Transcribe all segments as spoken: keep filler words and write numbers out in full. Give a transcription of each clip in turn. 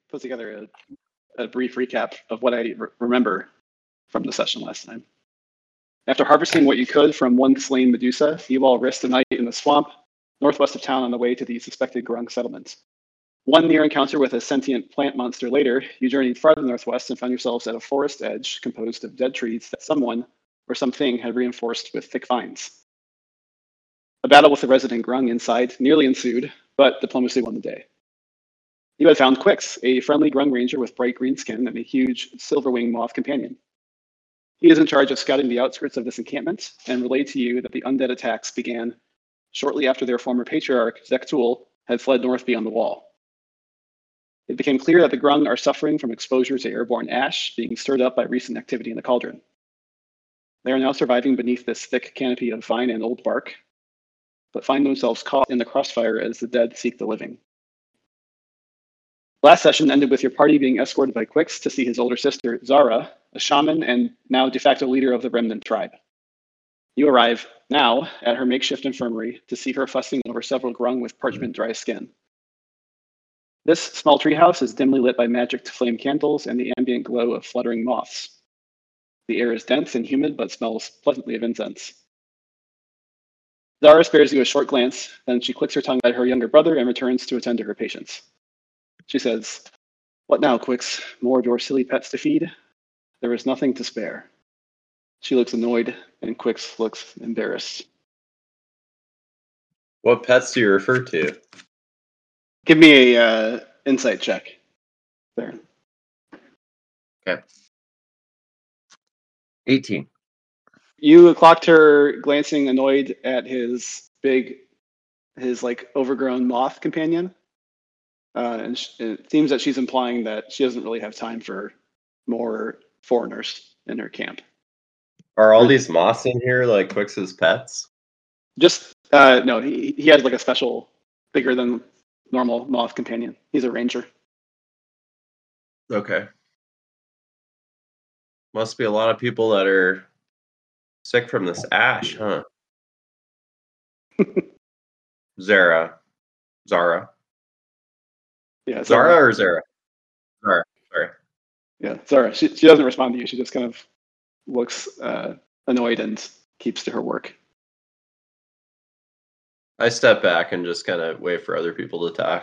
put together a, a brief recap of what I re- remember from the session last time. After harvesting what you could from one slain Medusa, you all risked a night in the swamp northwest of town on the way to the suspected Grung settlement. One near encounter with a sentient plant monster later, you journeyed farther northwest and found yourselves at a forest edge composed of dead trees that someone or something had reinforced with thick vines. A battle with the resident Grung inside nearly ensued, but diplomacy won the day. You had found Quix, a friendly Grung ranger with bright green skin and a huge silverwing moth companion. He is in charge of scouting the outskirts of this encampment and relayed to you that the undead attacks began shortly after their former patriarch, Zektul, had fled north beyond the wall. It became clear that the Grung are suffering from exposure to airborne ash being stirred up by recent activity in the cauldron. They are now surviving beneath this thick canopy of vine and old bark, but find themselves caught in the crossfire as the dead seek the living. Last session ended with your party being escorted by Quix to see his older sister, Zara, a shaman and now de facto leader of the remnant tribe. You arrive now at her makeshift infirmary to see her fussing over several Grung with parchment dry skin. This small treehouse is dimly lit by magic flame candles and the ambient glow of fluttering moths. The air is dense and humid, but smells pleasantly of incense. Zara spares you a short glance, then she clicks her tongue at her younger brother and returns to attend to her patients. She says, "What now, Quix? More of your silly pets to feed? There is nothing to spare." She looks annoyed, and Quix looks embarrassed. What pets do you refer to? Give me a uh, insight check. There. Okay. eighteen. You clocked her glancing annoyed at his big, his like overgrown moth companion. Uh, and sh- it seems that she's implying that she doesn't really have time for more foreigners in her camp. Are all these moths in here like Quix's pets? Just, uh, no, he, he has like a special, bigger than normal moth companion. He's a ranger. Okay. Must be a lot of people that are sick from this ash, huh? Zara. Zara. Yeah, Zara Zara. or Zara? Zara. Sorry. Yeah, Zara. She, she doesn't respond to you. She just kind of looks uh, annoyed and keeps to her work. I step back and just kind of wait for other people to talk.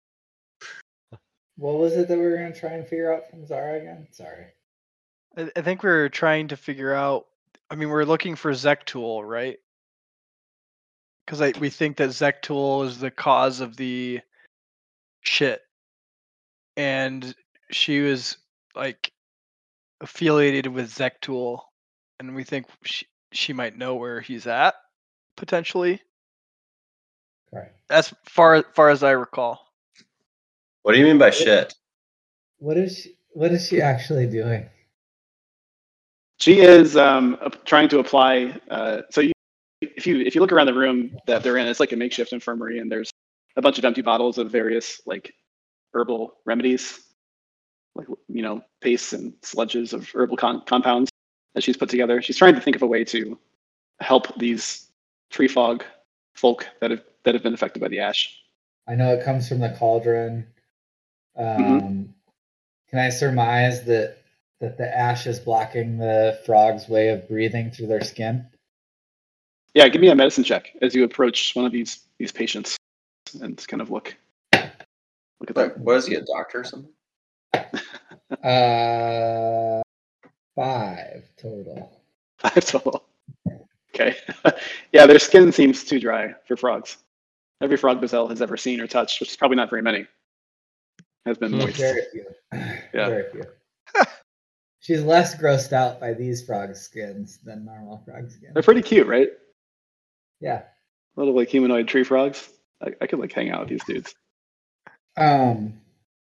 What was it that we were going to try and figure out from Zara again? Sorry. I, I think we we're trying to figure out. I mean, we're looking for Zektul, right? Because we think that Zektul is the cause of the shit, and she was like affiliated with Zektul, and we think she she might know where he's at potentially. Right. As far far as I recall. What do you mean by shit? What is she, what is she actually doing? She is um, trying to apply. Uh, so you, if you if you look around the room that they're in, it's like a makeshift infirmary, and there's a bunch of empty bottles of various like herbal remedies, like you know pastes and sludges of herbal con- compounds that she's put together. She's trying to think of a way to help these tree fog folk that have that have been affected by the ash. I know it comes from the cauldron. Um, mm-hmm. Can I surmise that that the ash is blocking the frog's way of breathing through their skin? Yeah, give me a medicine check as you approach one of these these patients and kind of look look at What, them. what is he, a doctor or something? uh, five total. Five total. Okay. Yeah, their skin seems too dry for frogs. Every frog Bazelle has ever seen or touched, which is probably not very many, has been moist. Very few. Yeah. Very few. She's less grossed out by these frog skins than normal frog skins. They're pretty cute, right? Yeah. Little like humanoid tree frogs. I, I could like hang out with these dudes. Um,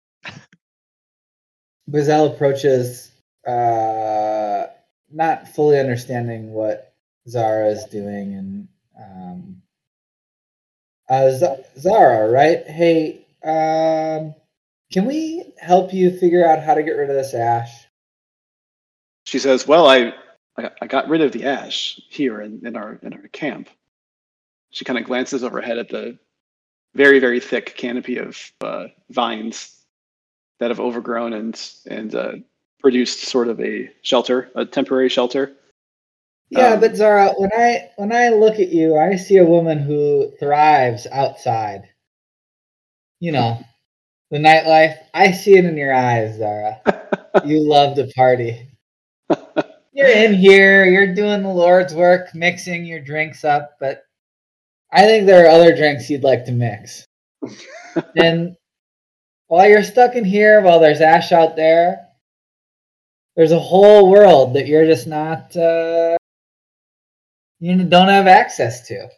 Bazelle approaches, uh, not fully understanding what Zara is doing, and um, uh, Z- Zara, right? Hey, um, can we help you figure out how to get rid of this ash? She says, "Well, I I, I got rid of the ash here in, in our in our camp." She kind of glances overhead at the very very thick canopy of uh, vines that have overgrown and and uh, produced sort of a shelter, a temporary shelter. Yeah, Um, but Zara, when I when I look at you, I see a woman who thrives outside. You know, the nightlife. I see it in your eyes, Zara. You love to party. You're in here, you're doing the Lord's work, mixing your drinks up, but I think there are other drinks you'd like to mix. And while you're stuck in here, while there's Ash out there, there's a whole world that you're just not, uh, you don't have access to.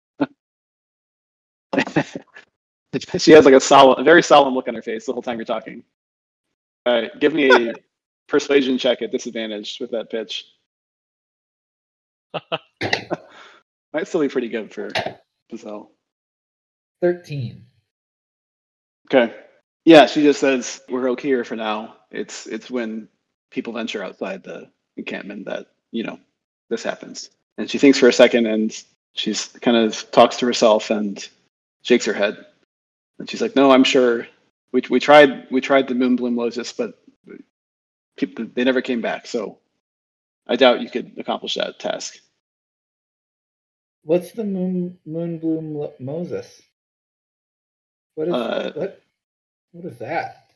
She has like a solemn, a very solemn look on her face the whole time you're talking. All right, give me a persuasion check at disadvantage with that pitch. Might still be pretty good for Giselle. thirteen. Okay. Yeah, she just says we're okay here for now. It's it's when people venture outside the encampment that, you know, this happens. And she thinks for a second and she's kind of talks to herself and shakes her head. And she's like, "No, I'm sure we we tried we tried the Moonbloom Lotus, but people, they never came back. So I doubt you could accomplish that task." What's the moon Moonbloom Lo- Moses? What is Uh, what? What is that?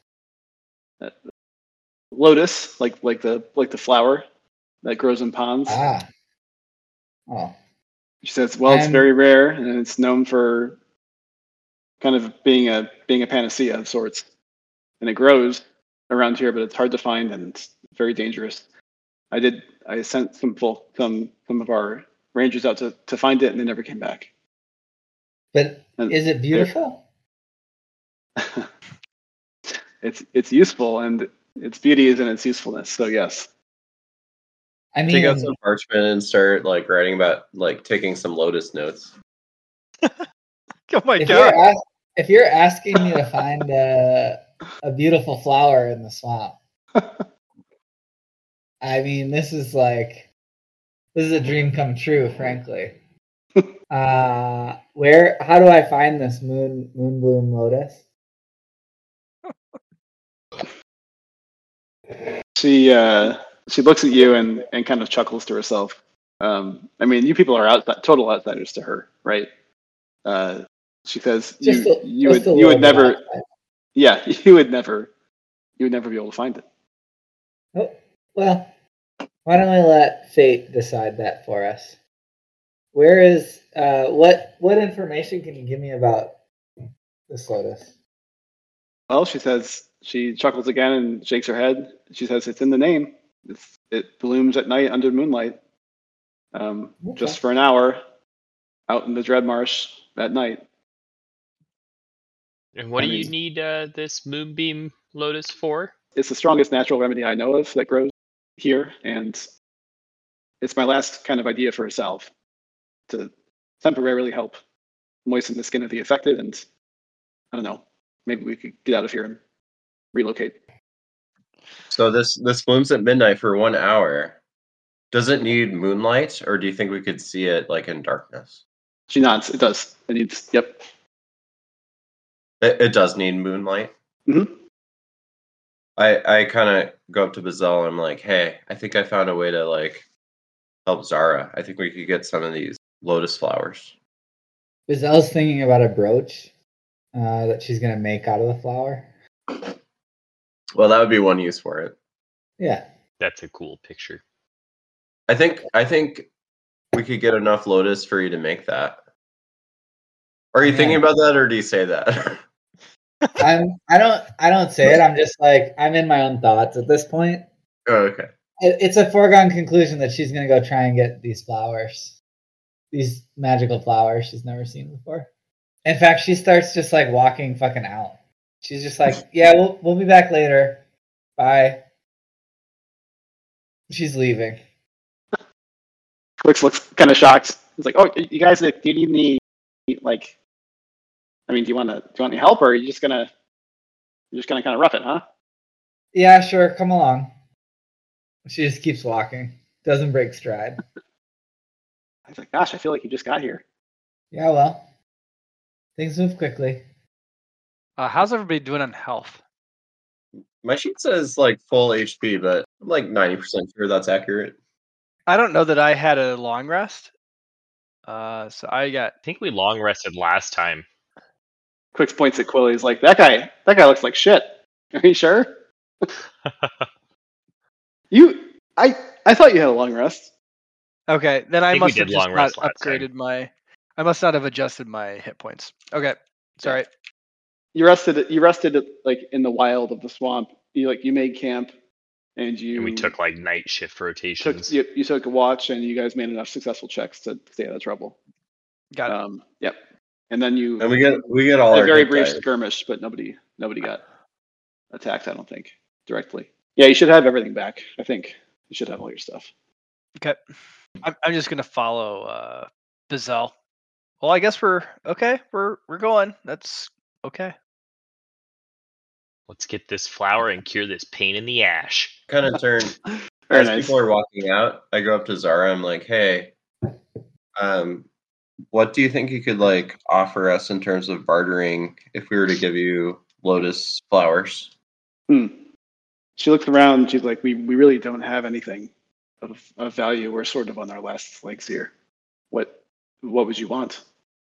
Lotus, like like the like the flower that grows in ponds. Ah. Oh. She says, "Well, it's I'm- very rare, and it's known for kind of being a being a panacea of sorts, and it grows around here, but it's hard to find and it's very dangerous. I did I sent some full, some some of our rangers out to, to find it, and they never came back." But And is it beautiful? it's it's useful, and its beauty is in its usefulness. So yes. I mean, Take out some parchment and start like writing about like taking some Lotus notes. Oh my if god! you're, ask, if you're asking me to find a, a beautiful flower in the swamp, I mean, this is like, this is a dream come true, frankly. Uh, where, how do I find this moon, Moonbloom Lotus? She uh, she looks at you and, and kind of chuckles to herself. Um, I mean, you people are outside, total outsiders to her, right? Uh, she says, "You Just a, you just would a you would little bit never, outside. yeah, you would never, you would never be able to find it." Oh, well, why don't we let fate decide that for us? Where is, uh, what, what information can you give me about this lotus? Well, she says, she chuckles again and shakes her head. She says, "It's in the name. It's, it blooms at night under moonlight, um, Okay. just for an hour, out in the Dread Marsh at night." And what I do you mean- need uh, this Moonbeam Lotus for? It's the strongest natural remedy I know of that grows here, and it's my last kind of idea for a salve to temporarily help moisten the skin of the affected, and I don't know, maybe we could get out of here and relocate. So this this blooms at midnight for one hour. Does it need moonlight, or do you think we could see it like in darkness? She nods. It does. It needs. Yep. It, it does need moonlight. Mhm. I I kind of go up to Bazelle and I'm like, "Hey, I think I found a way to like help Zara. I think we could get some of these lotus flowers." Gazelle's thinking about a brooch uh, that she's going to make out of the flower. Well, that would be one use for it. Yeah. That's a cool picture. I think I think we could get enough lotus for you to make that. Are you Yeah. thinking about that, or do you say that? I'm I don't I don't say it. I'm just like I'm in my own thoughts at this point. Oh, okay. It, it's a foregone conclusion that she's gonna go try and get these flowers, these magical flowers she's never seen before. In fact, she starts just like walking fucking out. She's just like, yeah, we'll we'll be back later. Bye. She's leaving. Twix looks kind of shocked. He's like, "Oh, you guys, do you need any, like, I mean, do you want to, do you want any help, or are you just gonna, you're just gonna kind of rough it, huh?" Yeah, sure, come along. She just keeps walking. Doesn't break stride. I was like, "Gosh, I feel like you just got here." Yeah, well. Things move quickly. Uh, how's everybody doing on health? My sheet says like full H P, but I'm like ninety percent sure that's accurate. I don't know that I had a long rest. Uh, so I got I think we long rested last time. Quicks points at Quilly. He's like, that guy, that guy looks like shit. Are you sure? you, I, I thought you had a long rest. okay. Then I, think we must have did just long not rest last time. upgraded my. I must not have adjusted my hit points. Okay, sorry. You rested. You rested like in the wild of the swamp. You like you made camp, and you And we took like night shift took rotations. you, you took a watch, and you guys made enough successful checks to stay out of trouble. Got it. Um, yep. And then you And we get we get all had a our very hit brief dice. skirmish, but nobody nobody got attacked. I don't think directly. Yeah, you should have everything back. I think you should have all your stuff. Okay. I'm I'm just gonna follow uh Bizel. Well, I guess we're okay. We're we're going. That's okay. Let's get this flower and cure this pain in the ash. Kind of turn Very as nice. people are walking out. I go up to Zara. I'm like, hey, um, what do you think you could like offer us in terms of bartering if we were to give you lotus flowers? Hmm. She looks around. She's like, we we really don't have anything of, of value. We're sort of on our last legs here. What what would you want?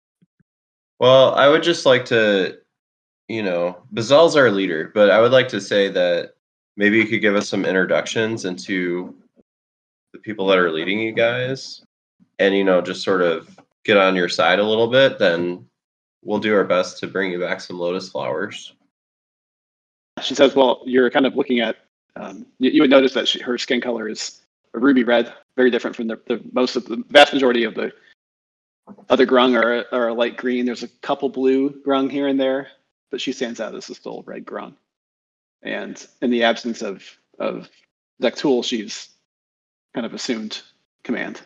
Well, I would just like to, you know, Bazal's our leader, but I would like to say that maybe you could give us some introductions into the people that are leading you guys and, you know, just sort of get on your side a little bit. Then we'll do our best to bring you back some lotus flowers. She says, well, you're kind of looking at, um, you, you would notice that she, her skin color is a ruby red, very different from the, the most of the vast majority of the other grung are, are a light green. There's a couple blue grung here and there, but she stands out as a still red grung. And in the absence of, of Zektul, she's kind of assumed command.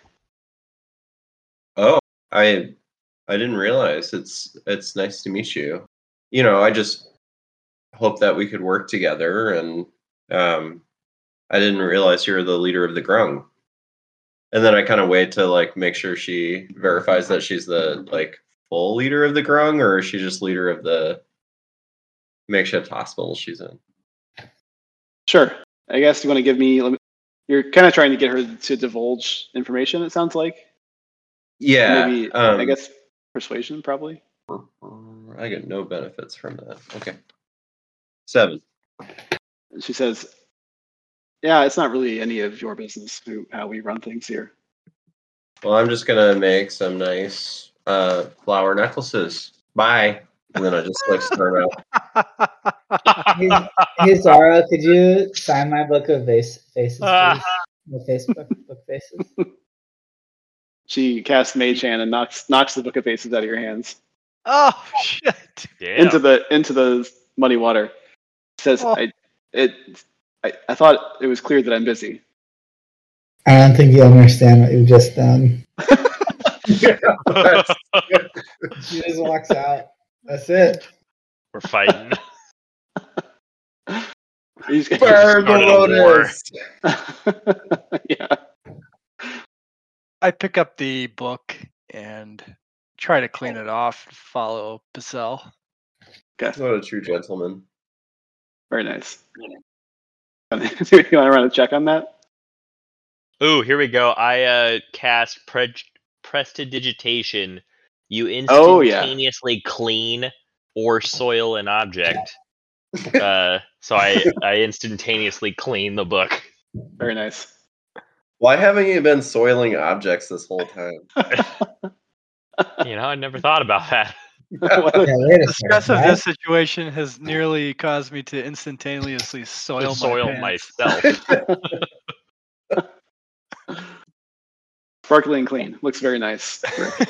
Oh, I I didn't realize. It's it's nice to meet you. You know, I just hope that we could work together, and um, I didn't realize you were the leader of the grung. And then I kind of wait to like make sure she verifies that she's the like full leader of the grung, or is she just leader of the makeshift hospital she's in? Sure. I guess you want to give me, let me you're kind of trying to get her to divulge information, it sounds like. Yeah. Maybe, um, I guess, persuasion, probably. I get no benefits from that. Okay. Seven. She says, yeah, it's not really any of your business who, how we run things here. Well, I'm just gonna make some nice uh, flower necklaces. Bye. And then I just like start out. Hey, hey Zara, could you sign my book of vase, faces, please? The Facebook book faces. She casts Mage Hand and knocks knocks the Book of Faces out of your hands Oh shit! Damn. into the into the muddy water. Says, Oh. I it I, I thought it was clear that I'm busy. I don't think you understand what you've just done. She just walks out. That's it. We're fighting. You just- Burn the Started a war. lotus. yeah. I pick up the book and try to clean it off. Follow Bizel. Okay. What a true gentleman. Very nice. you want to run a check on that? Ooh, here we go. I uh, cast pre- Prestidigitation. You Oh, yeah. instantaneously clean or soil an object. Uh, so I, I instantaneously clean the book. Very nice. Why haven't you been soiling objects this whole time? You know, I never thought about that. Yeah, wait a The stress second. of What? this situation has nearly caused me to instantaneously soil, soil my pants. myself. Sparkling clean. Looks very nice.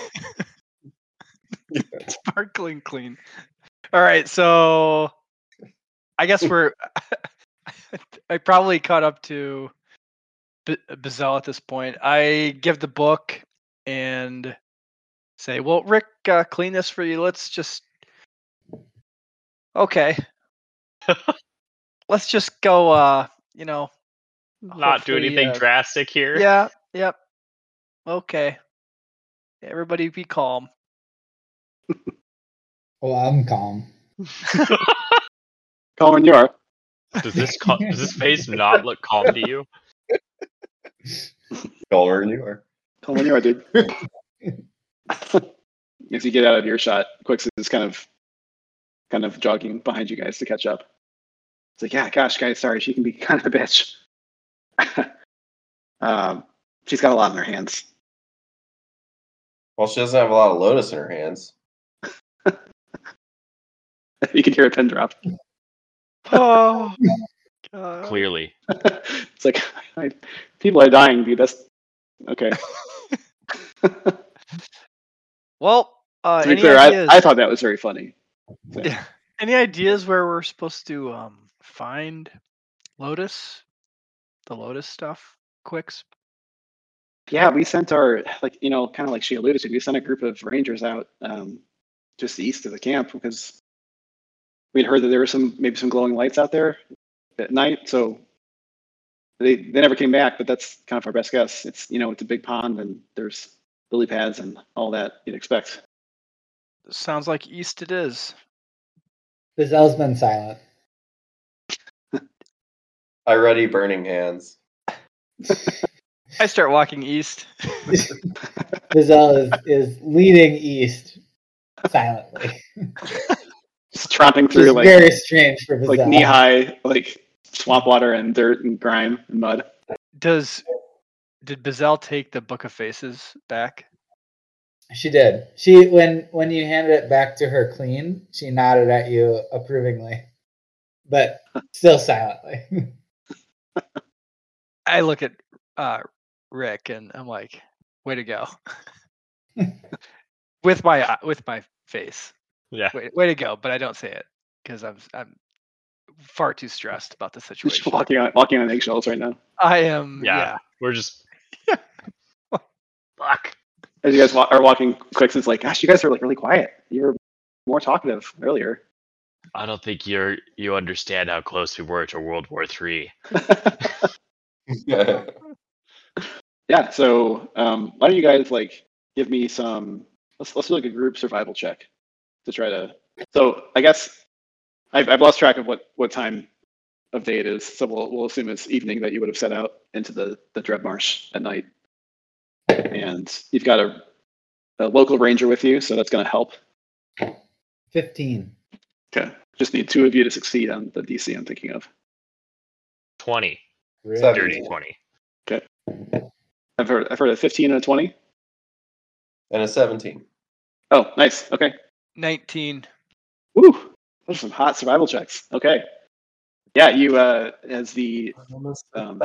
Sparkling clean. All right, so I guess we're. I probably caught up to B- Bizel at this point. I give the book and say, "Well, Rick, uh, clean this for you. Let's just okay. Let's just go. Uh, you know, Not do hopefully, anything uh, drastic here. Yeah. Yep. Okay. Everybody, be calm." Well, I'm calm. Calmer than you are. Does this cal- does this face not look calm to you? Calmer than you are. Tell me when you are, dude. As you get out of earshot, Quix is kind of kind of jogging behind you guys to catch up. It's like, yeah, gosh, guys, sorry, she can be kind of a bitch. um, she's got a lot in her hands. Well, she doesn't have a lot of lotus in her hands. You can hear a pin drop. Oh, God. Clearly. It's like, I, people are dying, dude. That's okay. Well, uh, To be any clear, I, ideas? I thought that was very funny. So, Yeah. Any ideas where we're supposed to um find Lotus, the Lotus stuff? Quicks. yeah, we sent our, like, you know, kind of like she alluded to, we sent a group of rangers out um, just east of the camp because we'd heard that there were some, maybe some glowing lights out there at night. So they, they never came back, but that's kind of our best guess. It's, you know, it's a big pond and there's lily pads and all that you'd expect. Sounds like east it is. Bizel's been silent. I ready burning hands. I start walking east. Bizel is, is leading east silently. Just tromping Which through is like, very strange for Bizel. like knee high, like swamp water and dirt and grime and mud. Does did Bizel take the Book of Faces back? She did. She when when you handed it back to her clean, she nodded at you approvingly, but still silently. I look at uh, Rick and I'm like, "Way to go!" with my uh, with my face. Yeah. Way, way to go! But I don't say it because I'm I'm far too stressed about the Just situation. walking on walking on eggshells right now. I am. Yeah. Yeah. We're just fuck. As you guys wa- are walking, Quix is like, "Gosh, you guys are like really quiet. You were more talkative earlier." I don't think you're you understand how close we were to World War Three. Yeah. So um, why don't you guys like give me some? Let's let's do like a group survival check to try to. So I guess I've I've lost track of what what time of day it is. So we'll we'll assume it's evening that you would have set out into the the Dread Marsh at night, and you've got a a local ranger with you, so that's going to help. Fifteen. Okay. Just need two of you to succeed on the D C I'm thinking of. Twenty. Really? Seven. Dirty twenty. I've heard I've heard a fifteen and a twenty. And a seventeen. Oh, nice. Okay. nineteen. Woo. Those are some hot survival checks. Okay. Yeah, you uh as the um,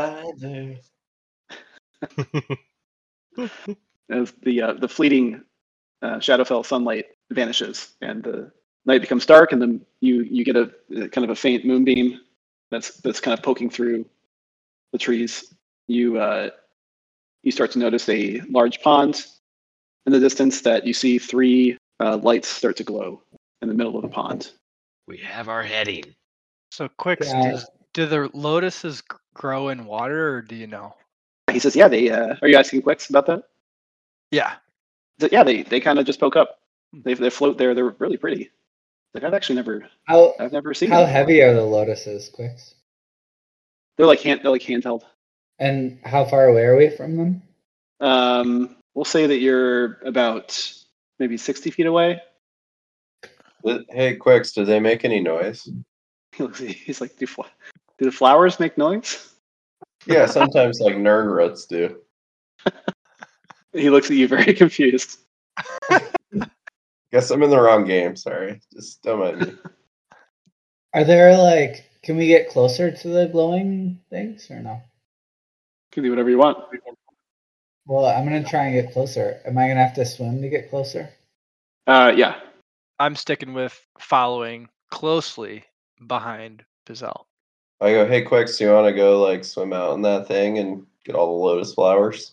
as the uh, the fleeting uh, Shadowfell sunlight vanishes and the night becomes dark, and then you you get a, a kind of a faint moonbeam that's that's kind of poking through the trees. You uh, you start to notice a large pond in the distance that you see three uh, lights start to glow in the middle of the pond. We have our heading. So quick, Yeah. does, do the lotuses g- grow in water, or do you know? He says, "Yeah, they uh, are you asking Quix about that?" Yeah. He said, yeah, they they kind of just poke up. They they float there. They're really pretty. Like I've actually never How I've never seen how them. heavy are the lotuses, Quix? They're like hand they're like handheld. And how far away are we from them? Um, we'll say that you're about maybe sixty feet away. Hey, Quix, do they make any noise? He looks, he's like, do, fl- do the flowers make noise? Yeah, sometimes like nerd roots do. He looks at you very confused. Guess I'm in the wrong game. Sorry. Just don't mind me. Are there like can we get closer to the glowing things or no? Can do whatever you want. Well, I'm gonna try and get closer. Am I gonna have to swim to get closer? Uh, yeah. I'm sticking with following closely behind Bizel. I go, hey, Quix, do you want to go like swim out in that thing and get all the lotus flowers?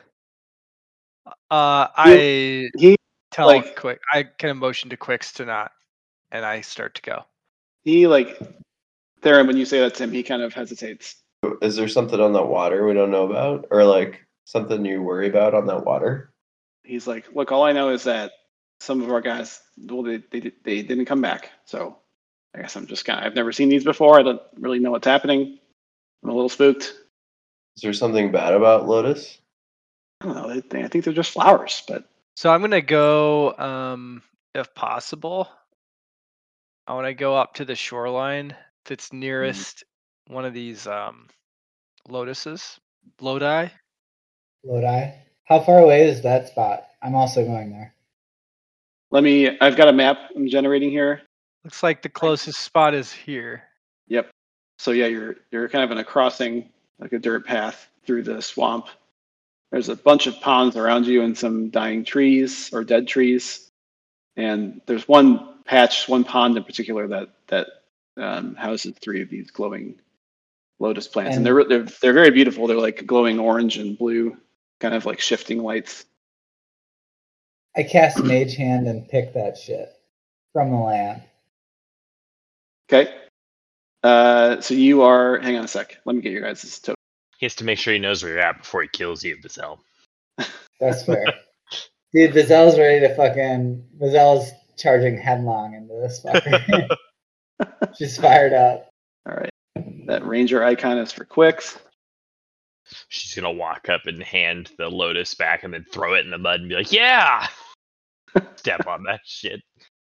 Uh, I He tell like- Quick. I kind of motion to Quicks to not, and I start to go. he like Theron, when you say that to him, he kind of hesitates. Is there something on that water we don't know about, or like something you worry about on that water? He's like, look, all I know is that some of our guys, well, they they they didn't come back, so I guess I'm just kind of, I've never seen these before. I don't really know what's happening. I'm a little spooked. Is there something bad about Lotus? I don't know. I think, I think they're just flowers, but So I'm gonna go, um, if possible. I want to go up to the shoreline that's nearest one of these um, lotuses, Lodi. Lodi. How far away is that spot? I'm also going there. let me, I've got a map I'm generating here. Looks like the closest spot is here. Yep. So yeah, you're you're kind of in a crossing, like a dirt path through the swamp. There's a bunch of ponds around you and some dying trees or dead trees. And there's one patch, one pond in particular that that um, houses three of these glowing lotus plants, and, And- they're they're they're very beautiful. They're like glowing orange and blue, kind of like shifting lights. I cast Mage Hand and pick that shit from the land. Okay. Uh, so you are. Hang on a sec. Let me get your guys' token. He has to make sure he knows where you're at before he kills you, Bazel. That's fair. Dude, Bazel's ready to fucking. Bazel's charging headlong into this fucker. She's fired up. All right. That ranger icon is for Quicks. She's gonna walk up and hand the lotus back and then throw it in the mud and be like, "Yeah!" Step on that shit.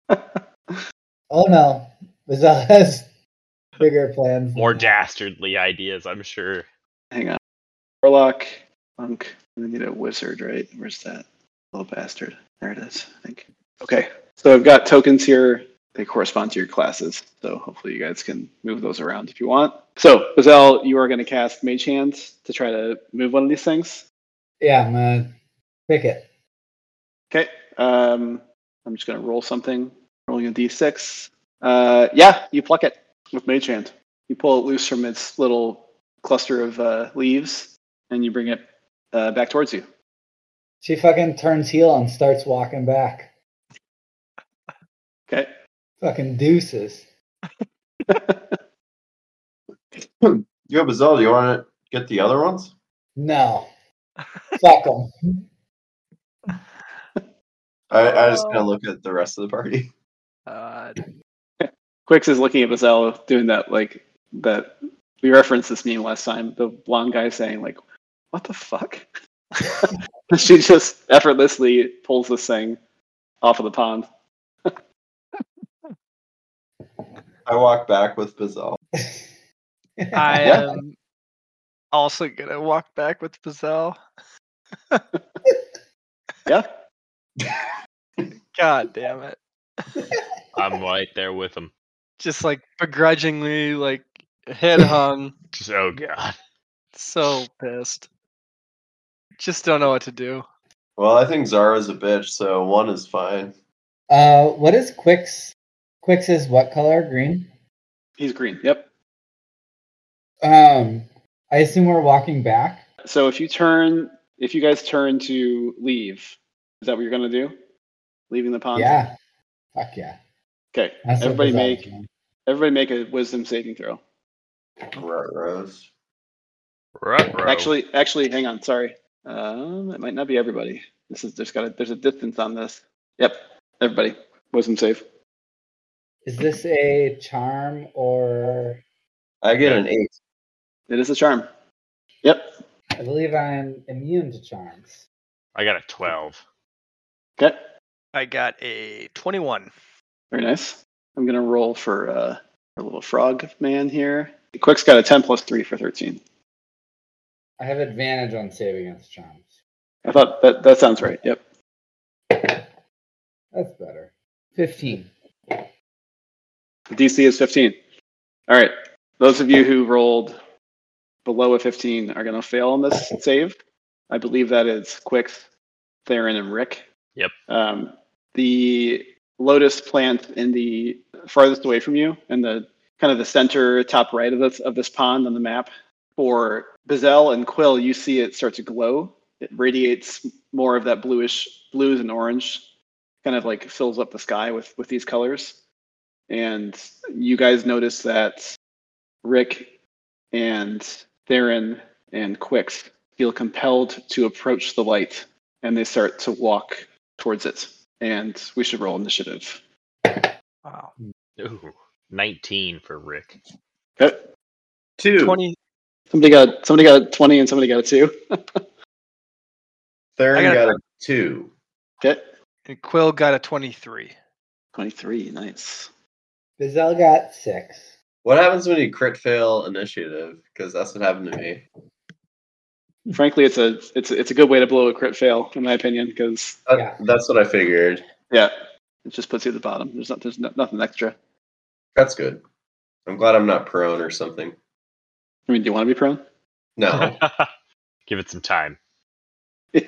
Oh no. Bazel has bigger plans. than More that. dastardly ideas, I'm sure. Hang on. Warlock, monk. We need a wizard, right? Where's that little bastard? There it is, I think. Okay. So I've got tokens here. They correspond to your classes. So hopefully you guys can move those around if you want. So, Bazel, you are going to cast Mage Hand to try to move one of these things. Yeah, I'm gonna pick it. Okay. Um, I'm just going to roll something. Rolling a d six. Uh, yeah, you pluck it with Mage Hand. You pull it loose from its little cluster of uh, leaves, and you bring it uh, back towards you. She fucking turns heel and starts walking back. Okay. Fucking deuces. Yo, Bazel, do you want to get the other ones? No. Fuck them. I, I just kind of look at the rest of the party. Uh, Quicks is looking at Bazel doing that, like, that. We referenced this meme last time. The blonde guy saying, like, what the fuck? She just effortlessly pulls this thing off of the pond. I walk back with Bazel. I Yeah. am also gonna walk back with Bazel. Yeah. God damn it! I'm right there with him. Just like begrudgingly, like head hung. Just, oh god. So pissed. Just don't know what to do. Well, I think Zara's a bitch, so one is fine. Uh, what is Quicks? Quicks is what color? Green? He's green. Yep. Um, I assume we're walking back. So if you turn, if you guys turn to leave, is that what you're going to do? Leaving the pond? Yeah. Fuck yeah. Okay. That's what Everybody Bazel's make doing. everybody make a wisdom saving throw. Right, Rose. Ruh-roh. Actually, actually, hang on. Sorry. Um, it might not be everybody. This is there's got a, there's a distance on this. Yep. Everybody, wisdom save. Is this a charm or I get an eight. It is a charm. Yep. I believe I'm immune to charms. I got a twelve. Okay. I got a twenty-one. Very nice. I'm gonna roll for uh, a little frog man here. Quick's got a ten plus three for thirteen. I have advantage on saving against charms. I thought that that sounds right. Yep. That's better. Fifteen. The D C is fifteen. All right. Those of you who rolled below a fifteen are gonna fail on this save. I believe that is Quicks, Theron, and Rick. Yep. Um, the lotus plant in the farthest away from you, and the kind of the center top right of this of this pond on the map. For Bazel and Quill, you see it start to glow. It radiates more of that bluish blues and orange, kind of like fills up the sky with with these colors. And you guys notice that Rick and Theron and Quicks feel compelled to approach the light, and they start to walk towards it. And we should roll initiative. Wow. Ooh. nineteen for Rick. Okay. Two. twenty. Somebody got somebody got a twenty and somebody got a two. Theron I got got, a- a two. Okay. And Quill got a twenty-three. twenty-three. Nice. Bizel got six. What happens when you crit fail initiative? Because that's what happened to me. Frankly, it's a it's a, it's a good way to blow a crit fail, in my opinion, because That- Yeah. That's what I figured. yeah, it just puts you at the bottom. There's not there's no, nothing extra. That's good. I'm glad I'm not prone or something. I mean, do you want to be prone? No. Give it some time. Yeah.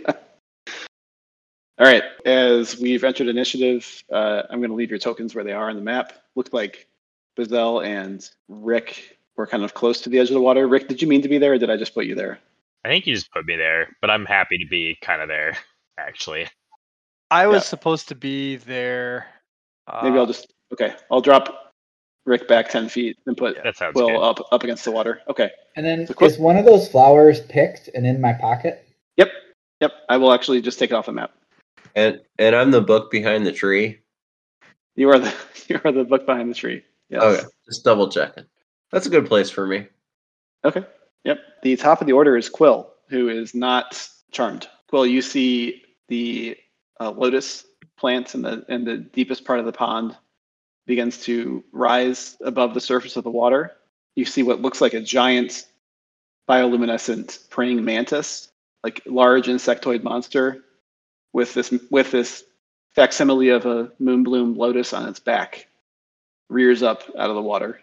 All right. As we've entered initiative, uh, I'm going to leave your tokens where they are on the map. Looked like Bizel and Rick were kind of close to the edge of the water. Rick, did you mean to be there, or did I just put you there? I think you just put me there, but I'm happy to be kind of there, actually. I was Yeah. supposed to be there. Uh, Maybe I'll just okay. I'll drop Rick back ten feet and put That sounds Will good. up up against the water. Okay. And then So quick- is one of those flowers picked and in my pocket? Yep. Yep. I will actually just take it off the map. And and I'm the book behind the tree. You are the you are the book behind the tree. Yes. Okay, just double checking. That's a good place for me. Okay. Yep. The top of the order is Quill, who is not charmed. Quill, you see the uh, lotus plant in the in the deepest part of the pond begins to rise above the surface of the water. You see what looks like a giant bioluminescent praying mantis, like large insectoid monster, with this with this facsimile of a moonbloom lotus on its back, rears up out of the water.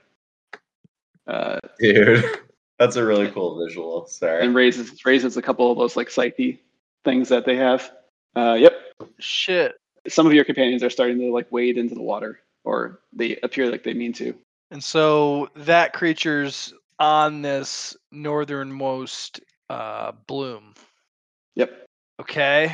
Uh, Dude. That's a really cool visual. Sorry. and raises raises a couple of those like psyche things that they have. Uh, yep. shit. Some of your companions are starting to like wade into the water, or they appear like they mean to. And so that creature's on this northernmost uh, bloom. Yep. Okay.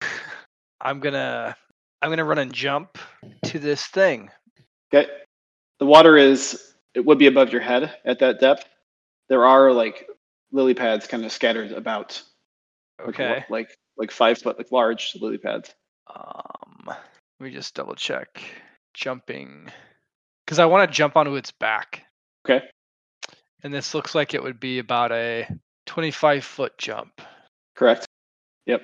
I'm gonna I'm gonna run and jump to this thing. Okay. The water is it would be above your head at that depth. There are like lily pads kind of scattered about. Like, Okay. Like like five foot, like large lily pads. Um, let me just double check. Jumping, because I want to jump onto its back, Okay. and this looks like it would be about a twenty-five foot jump. Correct. Yep.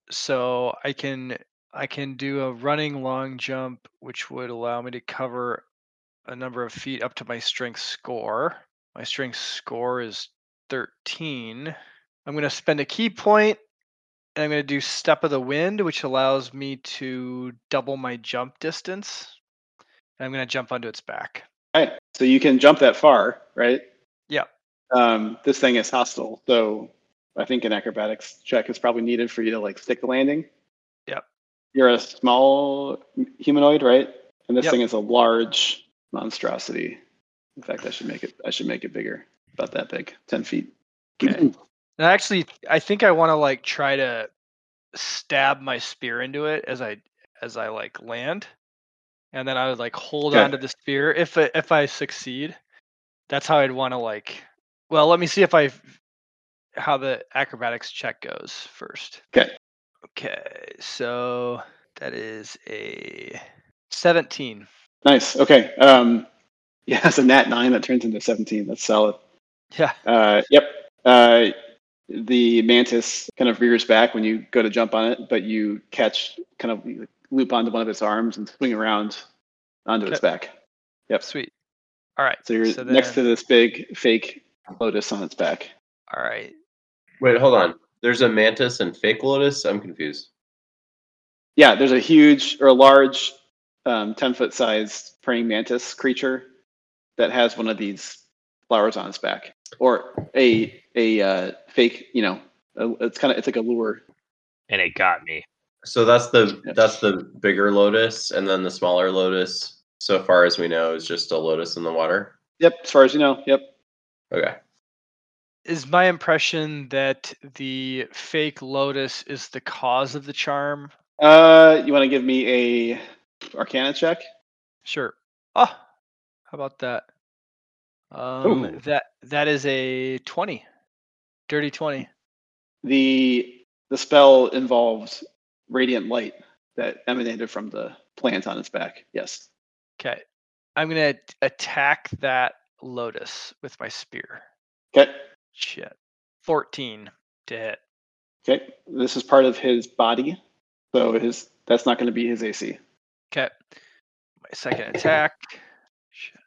So I can I can do a running long jump, which would allow me to cover a number of feet up to my strength score. My strength score is thirteen. I'm going to spend a key point, and I'm going to do Step of the Wind, which allows me to double my jump distance. And I'm going to jump onto its back. Okay. So you can jump that far, right? Yep. Um, this thing is hostile, so I think an acrobatics check is probably needed for you to like stick the landing. Yep. You're a small humanoid, right? And this Yep. thing is a large monstrosity. In fact, I should make it. I should make it bigger, about that big, ten feet. Okay. And actually, I think I want to like try to stab my spear into it as I as I like land, and then I would like hold Okay. on to the spear. If I, if I succeed, that's how I'd want to like. Well, let me see if I how the acrobatics check goes first. Okay. Okay, so that is a seventeen. Nice. Okay. Um, yeah, it's a nat nine that turns into seventeen. That's solid. Yeah. Uh, yep. Uh, the mantis kind of rears back when you go to jump on it, but you catch, kind of loop onto one of its arms and swing around onto its Okay. back. Yep. Sweet. All right. So you're so next to then- this big fake lotus on its back. All right. Wait, hold on. There's a mantis and fake lotus? I'm confused. Yeah, there's a huge or a large um, ten foot sized praying mantis creature that has one of these flowers on its back, or a a uh, fake, you know, a, it's kind of it's like a lure. And it got me. So that's the Yep. that's the bigger lotus, and then the smaller lotus, so far as we know, is just a lotus in the water. Yep, as far as you know. Yep. Okay. Is my impression that the fake lotus is the cause of the charm? Uh, you want to give me a Arcana check? Sure. Oh, how about that? Um, Ooh. that that is a twenty, dirty twenty. The the spell involves radiant light that emanated from the plant on its back. Yes. Okay. I'm gonna attack that Lotus with my spear. Okay. Shit. fourteen to hit. Okay. This is part of his body, so his that's not going to be his A C. Okay. My second attack. Shit.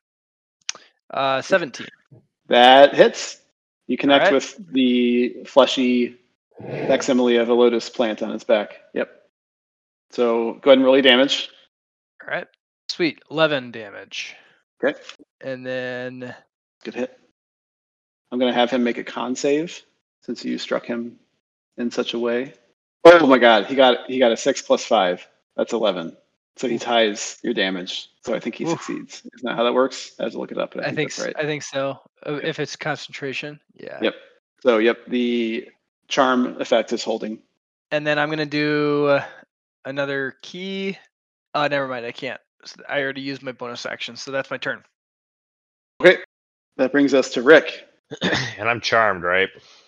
Uh, seventeen. That hits. You connect Alright. with the fleshy facsimile of a lotus plant on its back. Yep. So go ahead and roll your damage. All right. Sweet. eleven damage. Okay. And then Good hit. I'm going to have him make a con save since you struck him in such a way. Oh my god, he got he got a six plus five. That's eleven. So he ties your damage. So I think he Oof. succeeds. Isn't that how that works? I have to look it up. But I, I think, think that's s- right. I think so. Uh, If it's concentration, yeah. Yep. So yep, the charm effect is holding. And then I'm gonna do uh, another key. Uh, never mind. I can't. S- I already used my bonus action, so that's my turn. Okay. That brings us to Rick. And I'm charmed, right?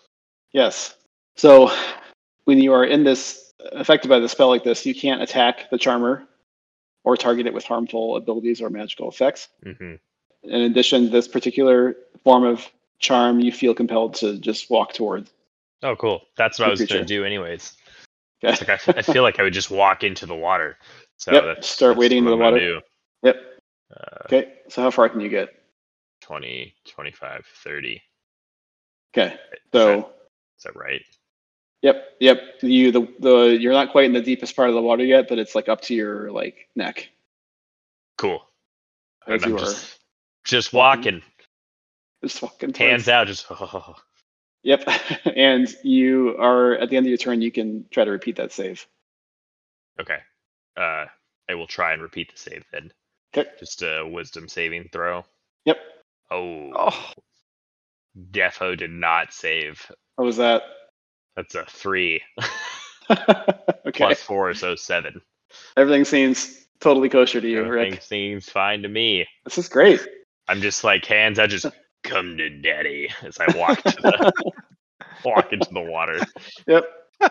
Yes. So when you are in this affected by the spell like this, you can't attack the charmer or target it with harmful abilities or magical effects. Mm-hmm. In addition, this particular form of charm, you feel compelled to just walk towards. Oh, cool. That's what I Good was going creature. to do anyways. Okay. It's like I, f- I feel like I would just walk into the water. So Yep, that's, start that's wading what into the I'm gonna water. Do. Yep. Uh, Okay. So how far can you get? twenty, twenty-five, thirty. Okay. Is So that, is that right? yep, yep. You the the you're not quite in the deepest part of the water yet, but it's like up to your like neck. Cool. As And I'm you are just, just walking. walking, just walking towards. hands out, just. Yep. And you are at the end of your turn. You can try to repeat that save. Okay. Uh, I will try and repeat the save then. Okay. Just a wisdom saving throw. Yep. Oh, Oh, Defo did not save. What was that? That's a three. Okay. Plus four, so seven. Everything seems totally kosher to you, Everything Rick. seems fine to me. This is great. I'm just like hands out, just come to daddy as I walk to the walk into the water. Yep.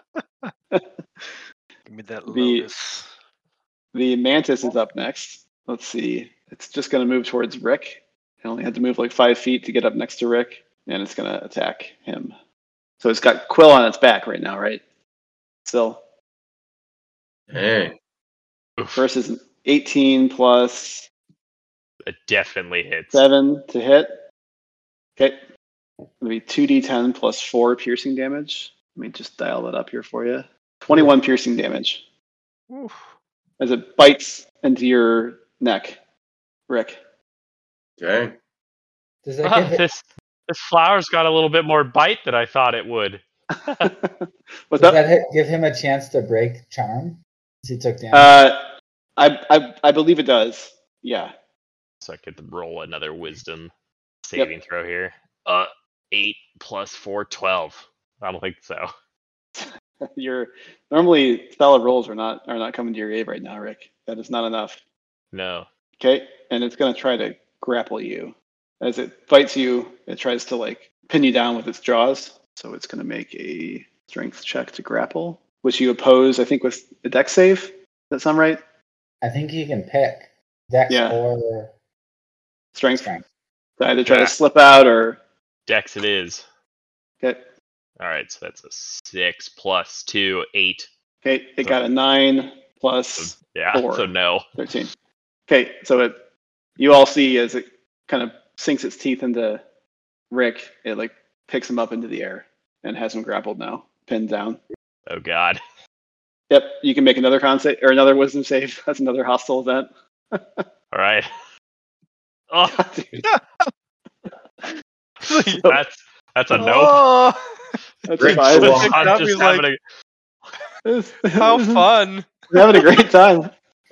give me that The- Lotus. The mantis is up next. Let's see. It's just going to move towards Rick. It only had to move like five feet to get up next to Rick, and it's going to attack him. So it's got Quill on its back right now, right? Still. Hey. Oof, First is eighteen plus it definitely hits. seven to hit. Okay. It'll be two d ten plus four piercing damage. Let me just dial that up here for you. twenty-one piercing damage Oof. as it bites into your neck, Rick. Okay. Does that Ah, give it, this this flower's got a little bit more bite than I thought it would. What's does up? that hit, give him a chance to break charm? He took damage. Uh, I, I I believe it does. Yeah. So I could roll another wisdom saving throw here. Uh, eight plus four, twelve. I don't think so. Your normally solid rolls are not are not coming to your aid right now, Rick. That is not enough. No. Okay, and it's gonna try to grapple you. As it bites you, it tries to like pin you down with its jaws. So it's gonna make a strength check to grapple, which you oppose, I think, with a dex save. Does that sound right? I think he can pick Dex Yeah. or Strength. Strength. To either try Yeah. to slip out or Dex it is. okay. All right, so that's a six plus two, eight. Okay, it So- got a nine So, plus yeah, Four. so no. thirteen. Okay, so it you all see as it kind of sinks its teeth into Rick, it like picks him up into the air and has him grappled now, pinned down. Oh God. Yep, you can make another con save or another wisdom save. That's another hostile event. All right. Oh, Dude, that's that's a nope. Oh, that's Great five. tool. Picked I'm up, just he's having like, a how fun. We're having a great time.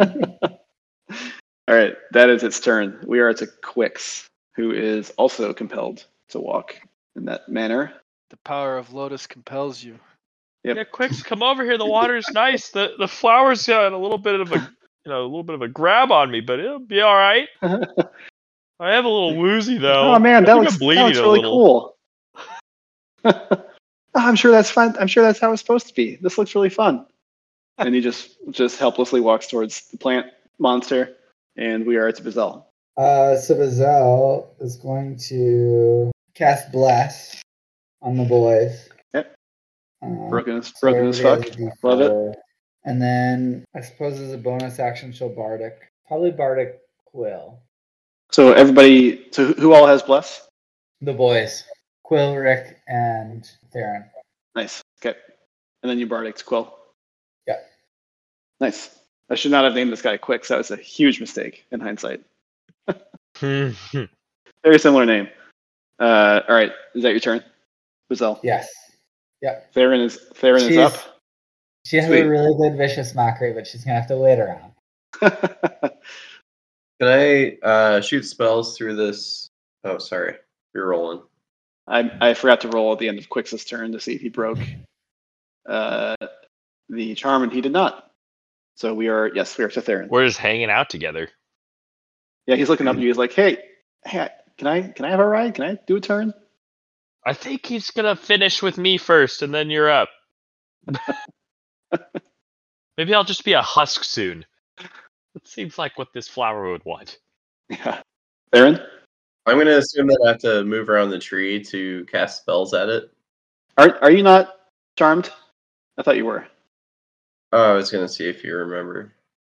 All right, that is its turn. We are to Quix, who is also compelled to walk in that manner. The power of Lotus compels you. Yep. Yeah, quick, come over here. The water's nice. The the flowers got a little bit of a you know a little bit of a grab on me, but it'll be all right. I have a little woozy though. Oh man, I that think looks, I'm that bleeding looks a really little. cool. Oh, I'm sure that's fun. I'm sure that's how it's supposed to be. This looks really fun. And he just just helplessly walks towards the plant monster, and we are at Bazelle. Uh, so Bazel is going to cast Bless on the boys. Yep. Um, Broken as, so broken as everybody fuck. has a D Love it. four. And then I suppose as a bonus action, she'll Bardic. Probably Bardic Quill. So everybody, so who- who all has bless? The boys. Quill, Rick, and Theron. Nice. Okay. And then you bardic Quill. Yeah. Nice. I should not have named this guy Quick, so that was a huge mistake in hindsight. Very similar name. Uh, all right. Is that your turn? Bazel? Yes. Yep. Theron is Theron is She's- up. She has Sweet. a really good vicious mockery, but she's gonna have to wait around. Can I uh, shoot spells through this? Oh, sorry. You're rolling. I I forgot to roll at the end of Quix's turn to see if he broke uh, the charm, and he did not. So we are yes, we are to Theron. We're just hanging out together. Yeah, he's looking up at you. He's like, "Hey, hey, can I can I have a ride? Can I do a turn?" I think he's gonna finish with me first, and then you're up. Maybe I'll just be a husk soon. That seems like what this flower would want. Yeah, Theron. I'm going to assume that I have to move around the tree to cast spells at it. Are are you not charmed? I thought you were. Oh, I was going to see if you remember.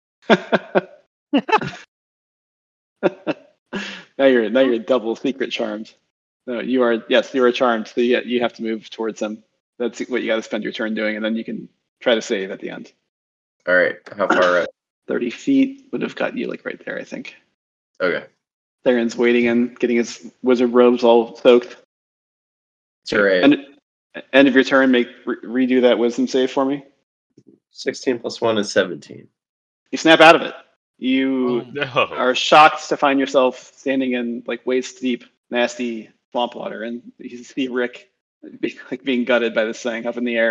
now you're now you're double secret charmed. No, you are yes, you are charmed. So you, you have to move towards them. That's what you got to spend your turn doing, and then you can try to save at the end. All right. How far out? Thirty feet would have got you like right there, I think. Okay. Theron's waiting and getting his wizard robes all soaked. That's all right. End, end of your turn, make re- redo that wisdom save for me. sixteen plus one is seventeen. You snap out of it. You Oh, No. are shocked to find yourself standing in like waist deep, nasty swamp water, and you see Rick be, like being gutted by this thing up in the air.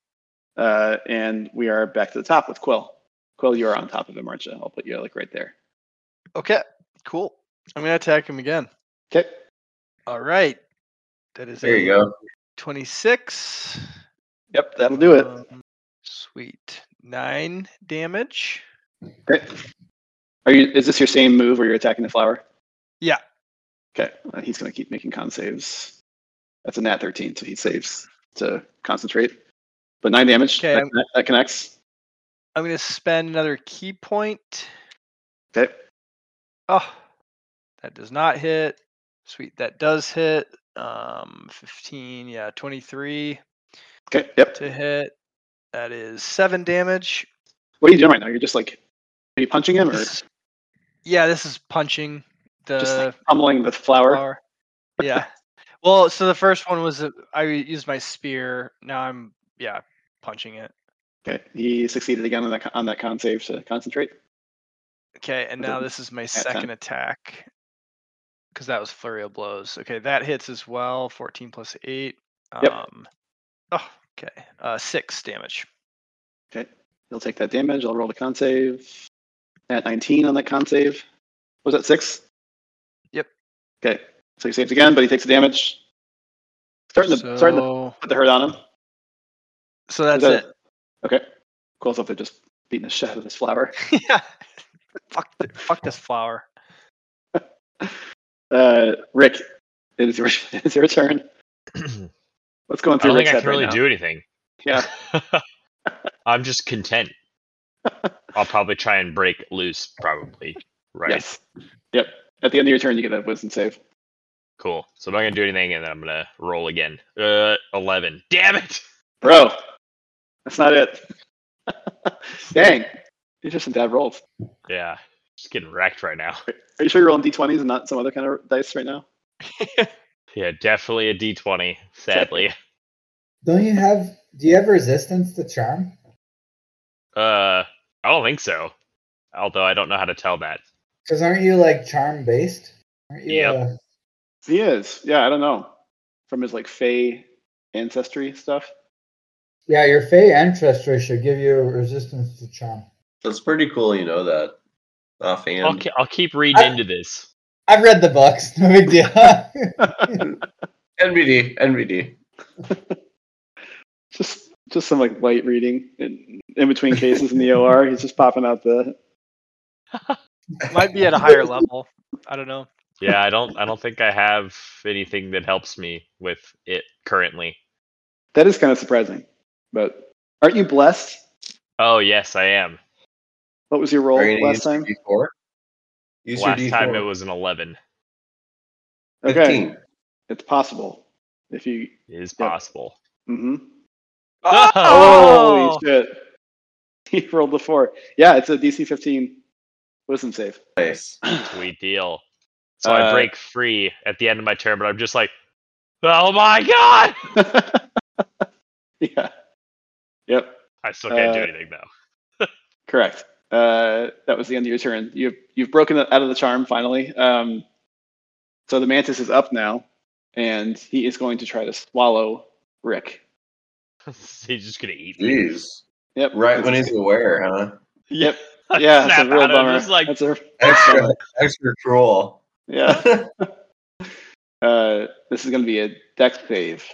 uh, and we are back to the top with Quill. Quill, you're on top of him, aren't you? I'll put you like right there. okay, cool. I'm gonna attack him again. Okay. All right. That is There a you go. twenty-six. Yep, that'll do it. Um, sweet. Nine damage. Great. Are you? Is this your same move where you're attacking the flower? Yeah. Okay. Uh, he's going to keep making con saves. That's a nat thirteen, so he saves to concentrate. But nine damage. Okay, That, I'm- connect- that connects. I'm gonna spend another key point. Okay. Oh, that does not hit. Sweet, that does hit. Um, fifteen, yeah, twenty-three Okay. Yep. to hit. That is seven damage. What are you doing right now? You're just like, are you punching him or This- yeah, this is punching the just like pummeling the flower? flower. Yeah. Well, so the first one was uh, I used my spear. Now I'm yeah punching it. Okay. He succeeded again on that con- on that con save to concentrate. Okay, and Was now it this is my ten? second attack because that was flurry of blows. Okay, that hits as well. fourteen plus eight. Yep. Um, oh, okay. Uh, six damage. Okay. He'll take that damage. I'll roll the con save. At nineteen on that con save. Was that six? Yep. Okay. So he saves again, but he takes the damage. Starting to so, starting to put the hurt on him. so that's Is that- it. Okay. Cool stuff. They're just beating the shit out of this flower. Yeah. Fuck, th- fuck this flower. Uh, Rick, it is your it is your turn. What's going I through don't Rick's think I head can right really now? do anything. Yeah. I'm just content. I'll probably try and break loose, probably. Right. Yes. Yep. At the end of your turn, you get a wisdom save. Cool. So I'm not gonna do anything, and then I'm gonna roll again. Uh, eleven. Damn it! Bro, that's not it. Dang. These are some bad rolls. Yeah, just getting wrecked right now. Are you sure you're rolling d twenties and not some other kind of dice right now? Yeah, definitely a D twenty. Sadly. Don't you have? Do you have resistance to charm? Uh, I don't think so. Although I don't know how to tell that. Because aren't you like charm based? Aren't you? Yep. uh, He is. Yeah, I don't know. From his like Fey ancestry stuff. yeah, your Fey ancestry should give you resistance to charm. That's pretty cool. You know that offhand. I'll, ke- I'll keep reading I- into this. I've read the books. No big deal. N B D. N B D. Just just some like light reading in, in between cases in the O R. He's just popping out the Might be at a higher level. I don't know. Yeah, I don't. I don't think I have anything that helps me with it currently. That is kind of surprising. But aren't you blessed? Oh yes, I am. What was your roll Are you gonna last use your time? D four? Use your Last D four. time it was an eleven. Okay, fifteen. it's possible if you. It is Yep. possible. Mm-hmm. Oh! Holy shit! He rolled the four. Yeah, it's a D C fifteen wisdom save. Nice. Sweet deal. So Uh, I break free at the end of my turn, but I'm just like, oh my god! Yeah. Yep. I still can't do Uh, anything though. Correct. Uh, that was the end of your turn. You've you've broken it out of the charm finally. Um, so the mantis is up now, and he is going to try to swallow Rick. He's just gonna eat me. Jeez. Yep. Right when he's aware, huh? Yep. I Yeah, that's snap a real out of it, bummer. just like, That's a Extra, bummer. extra cruel. Yeah. Uh, this is going to be a dex save.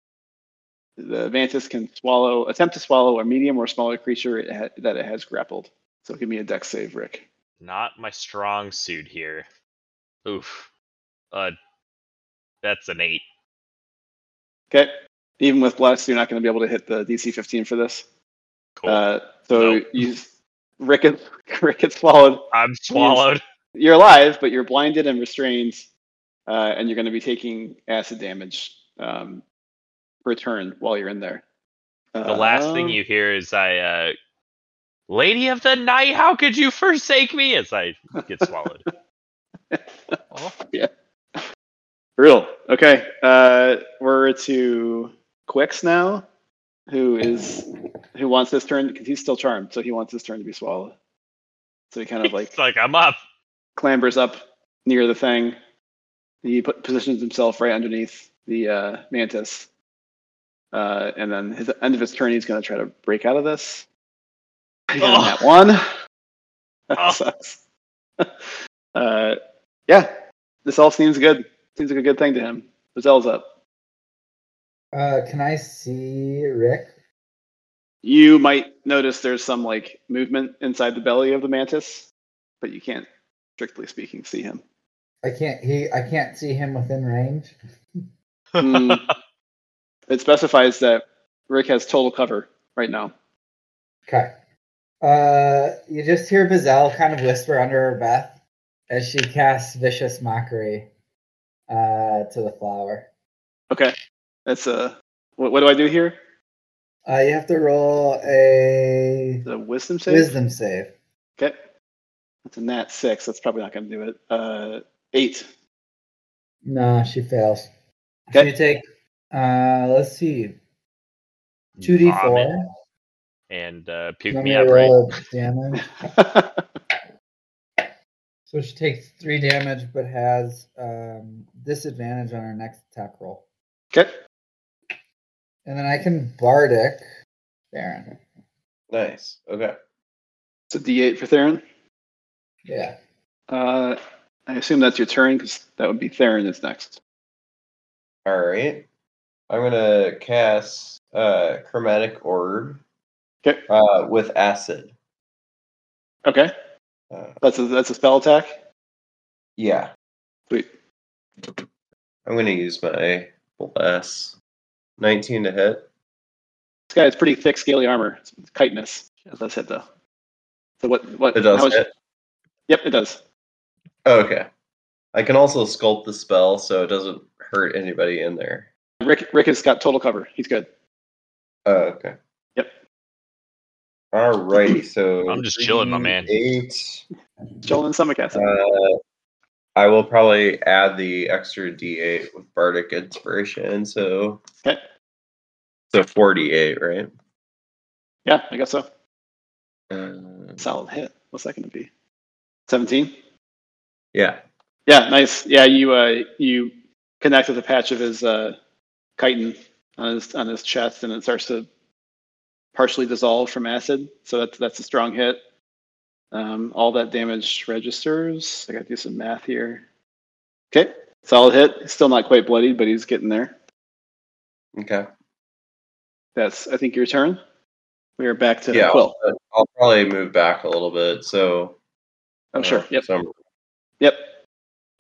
The mantis can swallow, attempt to swallow a medium or smaller creature it ha- that it has grappled. So give me a dex save, Rick. not my strong suit here. Oof. Uh, that's an eight. Okay. Even with bless, you're not going to be able to hit the D C fifteen for this. Cool. Uh, so Nope. you, Rick, is, Rick gets swallowed. I'm swallowed. You're alive, but you're blinded and restrained, uh, and you're going to be taking acid damage um, per turn while you're in there. The last thing you hear is I, uh, Lady of the Night, how could you forsake me? As I get swallowed. Oh, Yeah. Real. Okay. Uh, we're to Quix now, who is who wants this turn because he's still charmed, so he wants his turn to be swallowed. So he kind of like It's like, I'm up. clambers up near the thing. He put, positions himself right underneath the uh, mantis, uh, and then his end of his turn, he's going to try to break out of this. He got Oh. that one. That Oh. sucks. uh, yeah, this all seems good. Seems like a good thing to him. Bazel's up. Uh, can I see Rick? You might notice there's some like movement inside the belly of the mantis, but you can't, strictly speaking, see him. I can't. He. I can't see him within range. Mm. It specifies that Rick has total cover right now. Okay. Uh, you just hear Bazel kind of whisper under her breath as she casts vicious mockery uh, to the flower. Okay, that's a. What, what do I do here? Uh, you have to roll a The wisdom save. wisdom save. Okay, that's a nat six. That's probably not going to do it. Uh, eight. No, she fails. Okay. So you take. Uh, let's see. Two d Vomit four. And uh, puke Let me me up, right? roll damage. So she takes three damage, but has um, disadvantage on her next attack roll. Okay. And then I can bardic Baron. Nice. Okay. It's a D eight for Theron. Yeah. Uh, I assume that's your turn because that would be Theron is next. All right. I'm gonna cast uh, Chromatic Orb Okay. uh, with acid. Okay. Uh, That's a that's a spell attack. yeah. Sweet. I'm gonna use my bless. nineteen to hit. This guy has pretty thick, scaly armor. It's chitinous. It does hit though. So what? What? It does how much- hit. Yep, it does. Oh, okay. I can also sculpt the spell so it doesn't hurt anybody in there. Rick Rick has got total cover. He's good. Oh, okay. Yep. Alrighty, so I'm just chilling, my man. Eight. Joel and stomach acid. Uh, I will probably add the extra D eight with Bardic Inspiration, so Okay. so forty-eight, right? Yeah, I guess so. Uh, Solid hit. What's that going to be? Seventeen. yeah. Yeah, nice. Yeah, you uh, you connect with a patch of his uh, chitin on his on his chest, and it starts to partially dissolve from acid. So that's that's a strong hit. Um, all that damage registers. I got to do some math here. Okay, solid hit. Still not quite bloodied, but he's getting there. Okay. That's I think your turn. We are back to Yeah, Quill. I'll, I'll probably move back a little bit. So. Oh sure. uh, Yep. So I'm Yep.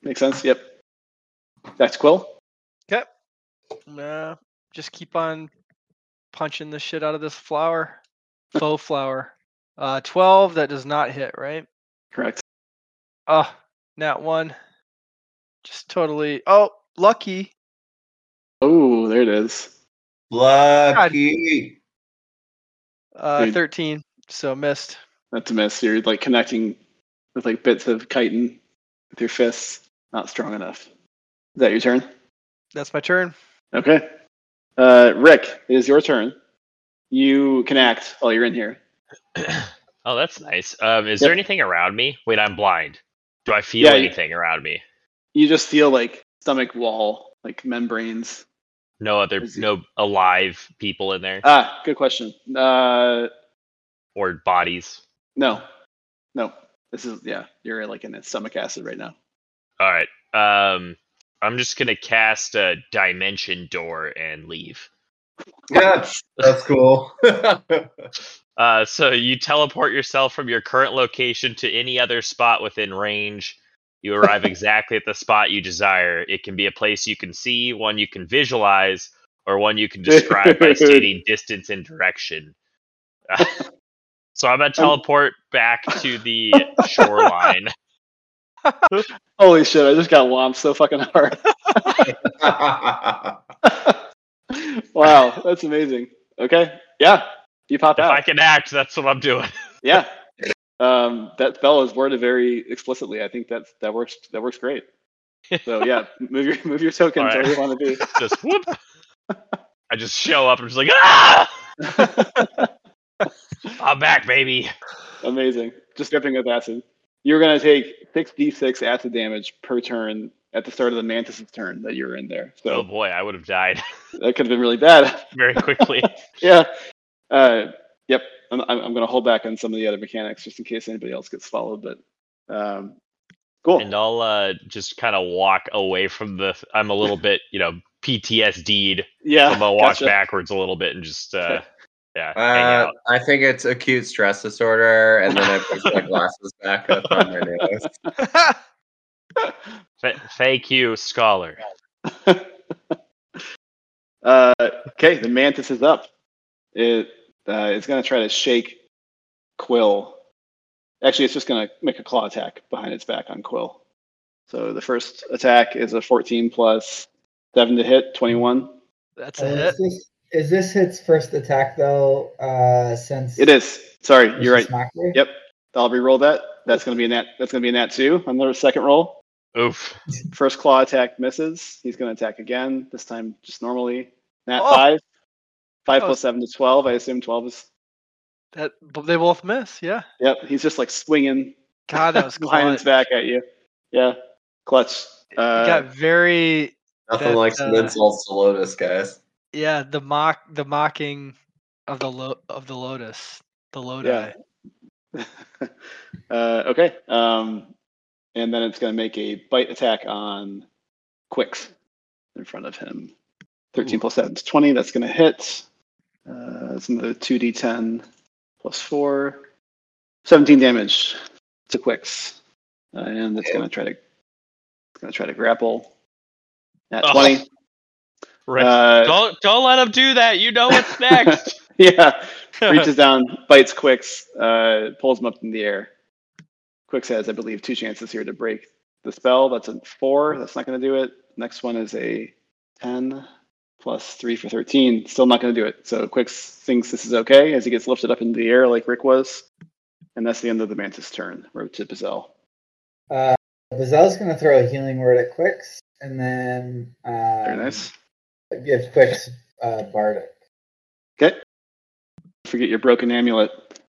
Makes sense. Yep. Back to Quill. Okay. Uh, just keep on punching the shit out of this flower. Faux flower. Uh, twelve, that does not hit, right? Correct. Oh, nat one. Just totally. Oh, lucky. Oh, there it is. Lucky. Uh, Dude. thirteen. So missed. That's a miss. You're like connecting with like bits of chitin with your fists. Not strong enough. Is that your turn? That's my turn. Okay. Uh, Rick, it is your turn. You can act while you're in here. Oh, that's nice. Um, is Yep. there anything around me? Wait, I'm blind. Do I feel Yeah, you- anything around me? You just feel like stomach wall, like membranes. No other, Is it- no alive people in there Ah, good question. Uh, or bodies. no, no. This is yeah. You're like in a stomach acid right now. All right. Um, I'm just gonna cast a dimension door and leave. Yeah, that's cool. Uh, so you teleport yourself from your current location to any other spot within range. You arrive exactly at the spot you desire. It can be a place you can see, one you can visualize, or one you can describe by stating distance and direction. Uh, so I'm gonna teleport back to the shoreline. Holy shit! I just got whomped so fucking hard. Wow, that's amazing. Okay, yeah, you pop If out. I can act, that's what I'm doing. Yeah, um, that spell is worded very explicitly. I think that's that works. That works great. So yeah, move your move your tokens All right. where you want to be. Just whoop. I just show up and just like, ah! I'm back, baby. Amazing. Just dripping with acid. You're gonna take six d six acid damage per turn at the start of the mantis's turn that you're in there. Oh So boy, I would have died that could have been really bad. very quickly. Yeah. Uh, yep. I'm, I'm, I'm going to hold back on some of the other mechanics just in case anybody else gets followed. But um, cool. And I'll uh, just kind of walk away from the. I'm a little bit, you know, P T S D'd. Yeah. So I'm gonna walk gotcha. backwards a little bit and just, uh, Okay. yeah, hang Uh, out. I think it's acute stress disorder, and then I push my glasses back up on my nose. F- thank you, scholar. uh, okay, the mantis is up. It uh, it's going to try to shake Quill. Actually, it's just going to make a claw attack behind its back on Quill. So the first attack is a fourteen plus seven to hit, twenty-one. That's Oh, a hit. is, this, is this its first attack though? Uh, since It is. Sorry, since you're right. it's Mockery? Yep. I'll re-roll that. That's going to be a nat. That's going to be a nat two on the second roll. Oof. First claw attack misses. He's going to attack again. This time just normally. Nat Oh. five. Five Oh. plus seven to twelve. I assume twelve is. That but they both miss. Yeah. Yep. He's just like swinging God, that was behind clutch. his back at you. Yeah. Clutch. It Uh, got very Nothing That, like some uh, insults to Lotus, guys. yeah. The mock the mocking of the lo- of the lotus. The lodi. Yeah. uh, okay. Um, and then it's going to make a bite attack on Quicks in front of him. thirteen plus seven is twenty. That's going to hit. Uh, that's another two d ten plus four. seventeen damage to Quicks. Uh, and it's going to try to it's going to try to grapple. At Oh. twenty. Rick, Uh, don't don't let him do that. You know what's next. yeah. Reaches down, bites Quicks, uh, pulls him up in the air. Quicks has, I believe, two chances here to break the spell. That's a four. That's not going to do it. Next one is a ten plus three for thirteen. Still not going to do it. So Quicks thinks this is okay as he gets lifted up into the air like Rick was. And that's the end of the Mantis turn. We're to Bazell. Uh, Bazel's going to throw a healing word at Quicks, and then um, Very nice. give Quicks uh, Bardic. Okay. Forget your broken amulet.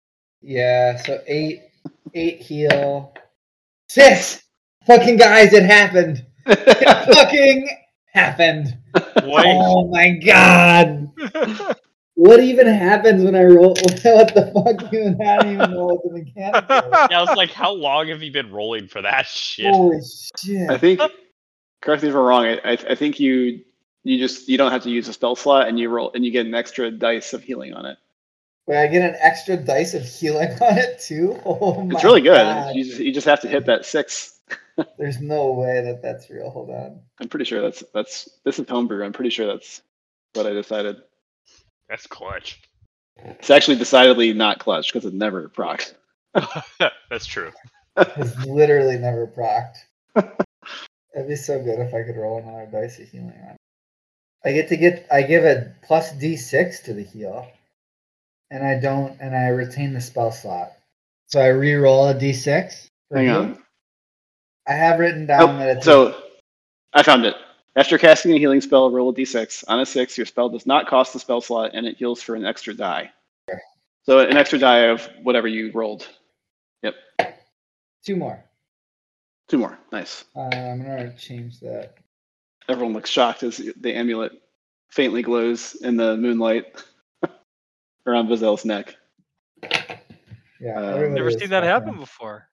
Yeah, so eight, eight heal, six. Fucking guys, it happened. It fucking happened. Boy, Oh my god. What even happens when I roll? What the fuck? Even I don't even know what the mechanic is. yeah, I was like, how long have you been rolling for that shit? Holy shit. I think, correct me if I'm wrong, I, I I think you you just, you don't have to use a spell slot and you roll, and you get an extra dice of healing on it. Wait, I get an extra dice of healing on it too? Oh my It's really good. God. You just, you just have to hit that six There's no way that that's real. Hold on. I'm pretty sure that's that's this is homebrew. I'm pretty sure that's what I decided. That's clutch. It's actually decidedly not clutch because it never procs. That's true. It's literally never procced. That'd be so good if I could roll another dice of healing on it. I get to get I give a plus D six to the heal. And I don't and I retain the spell slot. So I re-roll a D six. Hang heal. on. I have written down Oh, that it's so I found it. After casting a healing spell, roll a d six. On a six, your spell does not cost the spell slot, and it heals for an extra die. So an extra die of whatever you rolled. Yep. two more. Two more. Nice. Uh, I'm gonna change that. Everyone looks shocked as the amulet faintly glows in the moonlight around Vizel's neck. Yeah, Uh, everybody Never is seen that fucking- happen before.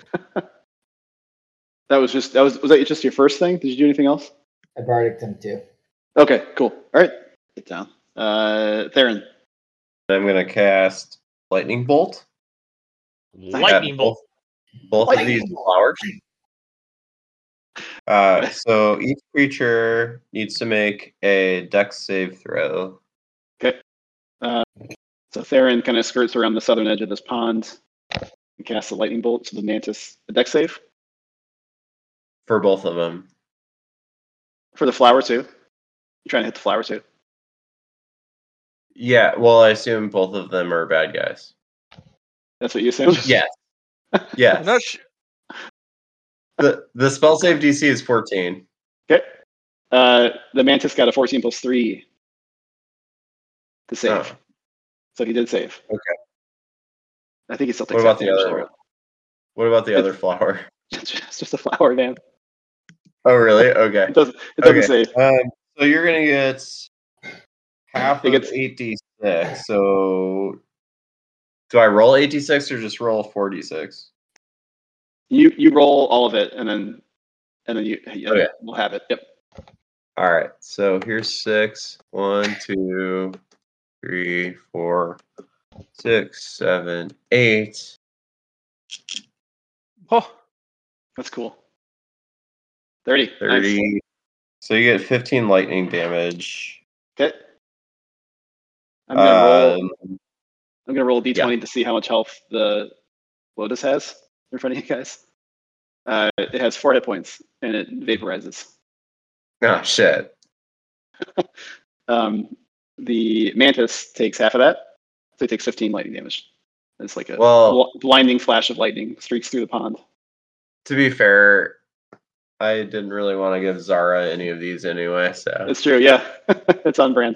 That was just that was was that just your first thing? Did you do anything else? I bardic them too. Okay, cool. All right, get down. Uh, Theron. I'm gonna cast lightning bolt. Lightning at bolt. Both, both of Lightning these flowers. Uh, so each creature needs to make a dex save throw. Okay. Uh, so Theron kind of skirts around the southern edge of this pond and casts a lightning bolt to the mantis. A dex save For both of them. for the flower too. You trying to hit the flower too? Yeah, well, I assume both of them are bad guys. That's what you assume? Yes. I'm Yes. not sure. The the spell save D C is fourteen. Okay. Uh, the mantis got a fourteen plus three to save. Oh. So he did save. Okay. I think he still What takes about half the damage, other though. one? What about the other flower? It's just a flower, man. Oh, really? Okay. It doesn't, it doesn't Okay. save. Um, so you're gonna get half It of gets- eight d six. So do I roll eight d six or just roll four d six? You you roll all of it, and then and then you yeah, Okay. we'll have it. Yep. All right. So here's six. One, two, three, four, six, seven, eight. Oh, That's cool. Thirty. Nice. thirty. So you get fifteen lightning damage. Okay. I'm gonna roll. Um, I'm gonna roll a d twenty to see how much health the Lotus has in front of you guys. Uh, it has four hit points and it vaporizes. oh shit. Um, the Mantis takes half of that, so it takes fifteen lightning damage. It's like a Well- bl- blinding flash of lightning streaks through the pond. To be fair, I didn't really want to give Zara any of these anyway, so It's true, yeah. It's on brand.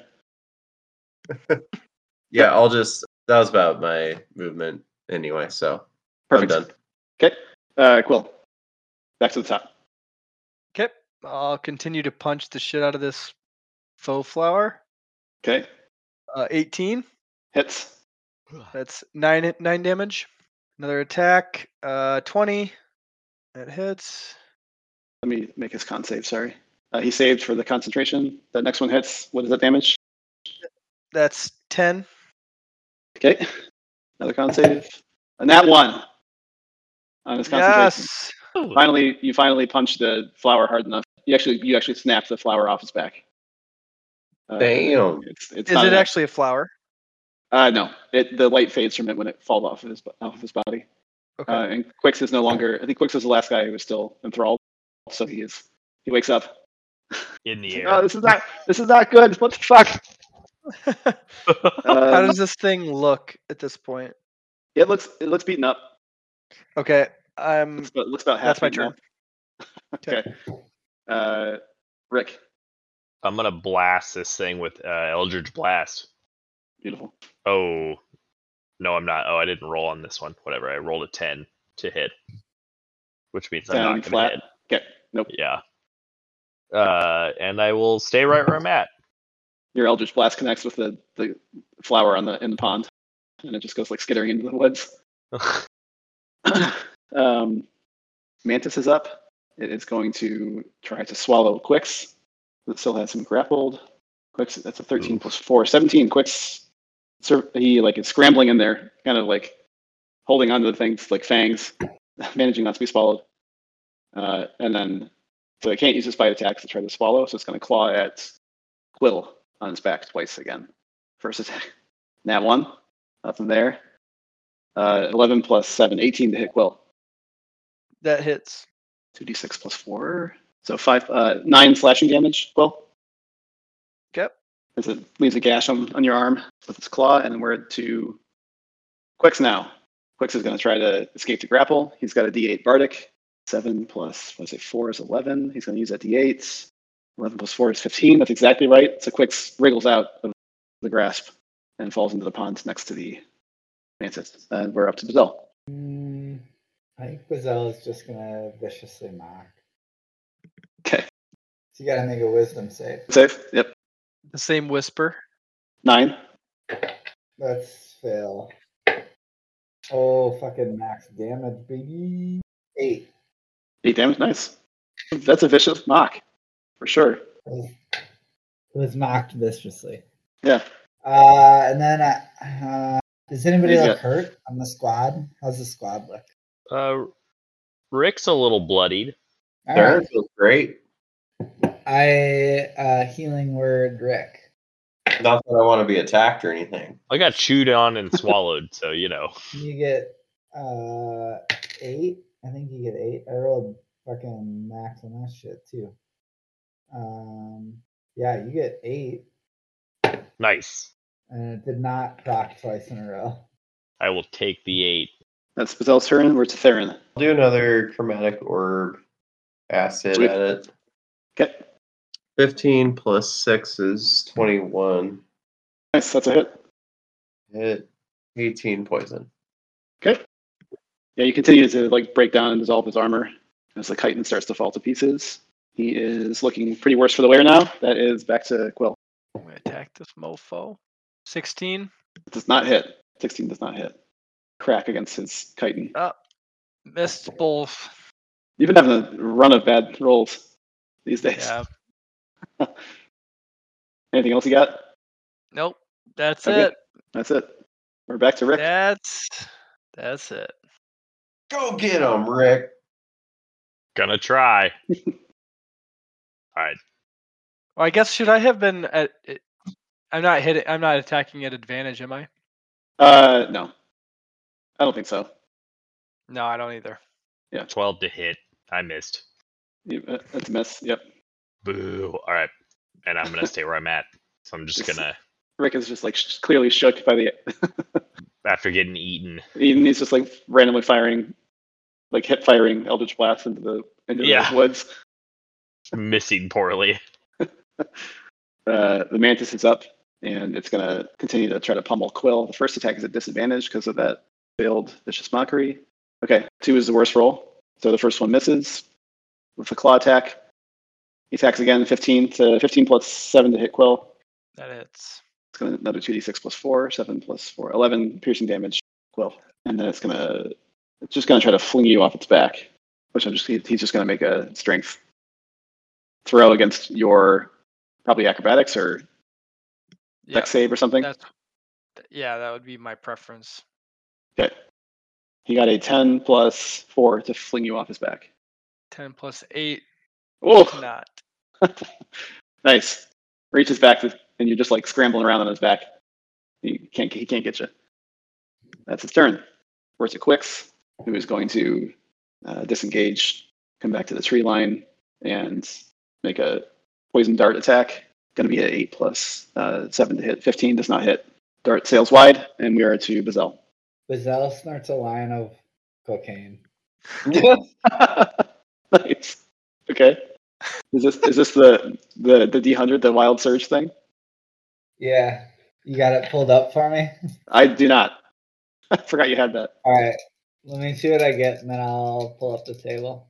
yeah, I'll just that was about my movement anyway, so Perfect. I'm done. Okay. Uh, Quill. Back to the top. okay. I'll continue to punch the shit out of this faux flower. Okay. Uh, eighteen. Hits. That's nine nine damage. Another attack. Uh, twenty. That hits. Let me make his con save, sorry. Uh, he saved for the concentration. That next one hits. What is that damage? That's ten. Okay. Another con save. And that one on his concentration. Yes. Finally, you finally punched the flower hard enough. You actually, you actually snapped the flower off his back. Uh, Damn. It's, it's Is not it enough. actually a flower? Uh, no. It the light fades from it when it falls off of his off of his body. Okay. Uh, and Quix is no longer. I think Quix was the last guy who was still enthralled. So he is. He wakes up. In the He's like, air. oh, this is not. This is not good. What the fuck? How Um, does this thing look at this point? it looks. It looks beaten up. Okay. I'm. Looks, about- looks about half. That's my beaten turn. up. Okay. Uh, Rick. I'm gonna blast this thing with uh, Eldritch Blast. Beautiful. Oh, no, I'm not. Oh, I didn't roll on this one. Whatever. I rolled a ten to hit, which means I'm Down not gonna flat. hit. Okay. Nope. Yeah. Uh, and I will stay right where I'm at. Your Eldritch Blast connects with the, the flower on the in the pond, and it just goes like skittering into the woods. um, Mantis is up. It is going to try to swallow Quix. It still has him grappled. Quix, that's a thirteen plus four, seventeen. Quix, sur- he like is scrambling in there, kind of like holding onto the things like fangs, managing not to be swallowed. Uh, and then, so it can't use its bite attack to try to swallow, so it's going to claw at Quill on its back twice again. First attack, nat one, nothing there. Uh, eleven plus seven, eighteen to hit Quill. That hits. two d six plus four, so five, uh, nine slashing damage, Quill. Yep. As it leaves a gash on, on your arm with its claw, and then we're to Quix now. Quix is going to try to escape the grapple. He's got a d eight Bardic. seven plus, what is it, four is eleven. He's going to use that d eight. eleven plus four is fifteen. That's exactly right. So Quix wriggles out of the grasp and falls into the pond next to the mantis. And we're up to Bazell. Mm, I think Bazell is just gonna viciously mock. Okay. So you gotta make a wisdom save. Save? Yep. The same whisper. Nine. Let's fail. Oh, fucking max damage, baby. Eight. Eight damage. Nice. That's a vicious mock, for sure. It was, it was mocked viciously. Yeah. Uh, and then, uh, uh, does anybody He's look got- hurt on the squad? How's the squad look? Uh, Rick's a little bloodied. All Darren right. feels great. I uh, healing word Rick. Not that I want to be attacked or anything. I got chewed on and swallowed, so you know. You get uh eight. I think you get eight. I rolled fucking max on that shit too. Um, yeah, you get eight, Nice. and it did not proc twice in a row. I will take the eight. That's Bazell's turn. We're to Theron. I'll do another chromatic orb acid Sweet. at it. Okay. fifteen plus six is twenty-one. Nice. That's a hit. Hit eighteen poison. Okay. Yeah, you continue to like break down and dissolve his armor as the chitin starts to fall to pieces. He is looking pretty worse for the wear now. That is back to Quill. I'm gonna attack this mofo. Sixteen. It does not hit. sixteen does not hit. Crack against his chitin. Up. Missed both. You've been having a run of bad rolls these days. Yeah. Anything else you got? Nope. That's Okay. it. That's it. We're back to Rick. That's that's it. Go get him, Rick. Gonna try. Alright. Well, I guess should I have been at? It, I'm not hitting. I'm not attacking at advantage, am I? Uh, no. I don't think so. No, I don't either. twelve to hit. I missed. You, uh, that's a miss. Yep. Boo. Alright. And I'm gonna stay where I'm at. So I'm just Just- gonna, Rick is just like sh- clearly shook by the. after getting eaten. Even he's just like randomly firing, like hip firing Eldritch Blast into the into Yeah. the woods. Missing poorly. Uh, the mantis is up, and it's gonna continue to try to pummel Quill. The first attack is at disadvantage because of that failed vicious mockery. Okay, two is the worst roll, so the first one misses with the claw attack. He attacks again, fifteen to fifteen plus seven to hit Quill. That hits. It's gonna another two d six plus four, seven plus four, eleven piercing damage, Quill, and then it's gonna it's just gonna try to fling you off its back, which I'm just he's just gonna make a strength throw against your probably acrobatics or Yeah. dex save or something. That's. Yeah, that would be my preference. Okay, he got a ten plus four to fling you off his back. Ten plus eight. Oh, Not. nice! Reaches back to, and you're just like scrambling around on his back. He can't he can't get you. That's his turn. We're to Quix, who is going to uh, disengage, come back to the tree line, and make a poison dart attack. Going to be an eight plus uh, seven to hit. Fifteen does not hit. Dart sails wide, and we are to Bazell. Bazell snorts a line of cocaine. Nice. Okay. Is this is this the the the D one hundred, the wild surge thing? Yeah, you got it pulled up for me. I do not. I forgot you had that. All right, let me see what I get, and then I'll pull up the table.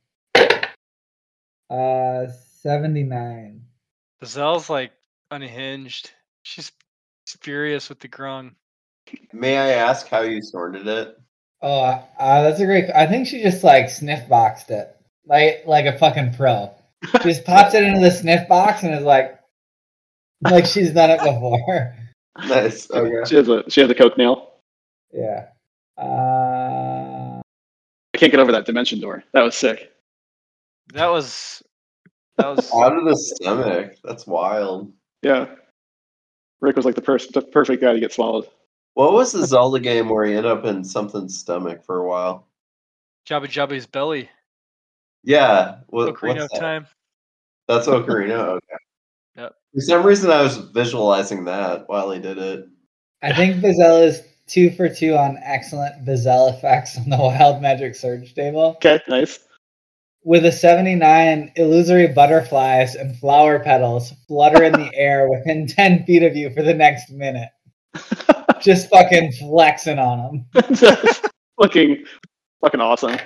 Uh, seventy-nine. Gazelle's like unhinged. She's furious with the grung. May I ask how you sorted it? Oh, uh, that's a great. I think she just like sniff boxed it, like like a fucking pro. She just pops it into the sniff box and is like, like she's done it before. Nice. Okay. She has a she has a coke nail. Yeah. Uh, I can't get over that dimension door. That was sick. That was that was Out of the stomach. That's wild. Yeah. Rick was like the, pers- the perfect guy to get swallowed. What was the Zelda game where you end up in something's stomach for a while? Jabba Jabba's belly. Yeah. What, Ocarina what's of that? Time. That's Ocarina? Okay. Yep. For some reason, I was visualizing that while he did it. I think Bazell is two for two on excellent Bazell effects on the Wild Magic Surge table. Okay, nice. With a seventy-nine, illusory butterflies and flower petals flutter in the air within ten feet of you for the next minute. Just fucking flexing on them. Just looking fucking awesome.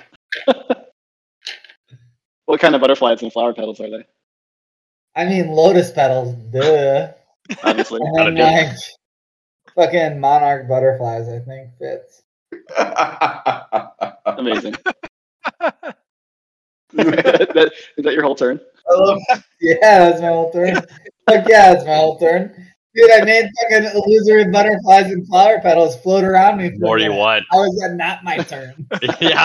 What kind of butterflies and flower petals are they? I mean, lotus petals, duh. Obviously. And then, like, fucking monarch butterflies, I think, fits. Amazing. that, is that your whole turn? I love Yeah, that's my whole turn. Fuck yeah, that's my whole turn. Dude, I made fucking illusory butterflies and flower petals float around me. For More a do you minute. want? How is that not my turn? Yeah.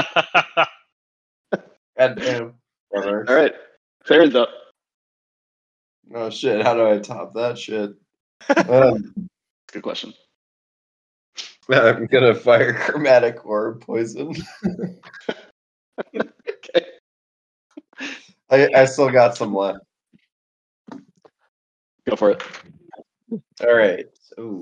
God damn. Brother. All right. Fair's up. Oh shit! How do I top that shit? Um, Good question. I'm gonna fire chromatic orb poison. Okay. I, I still got some left. Go for it. All right. So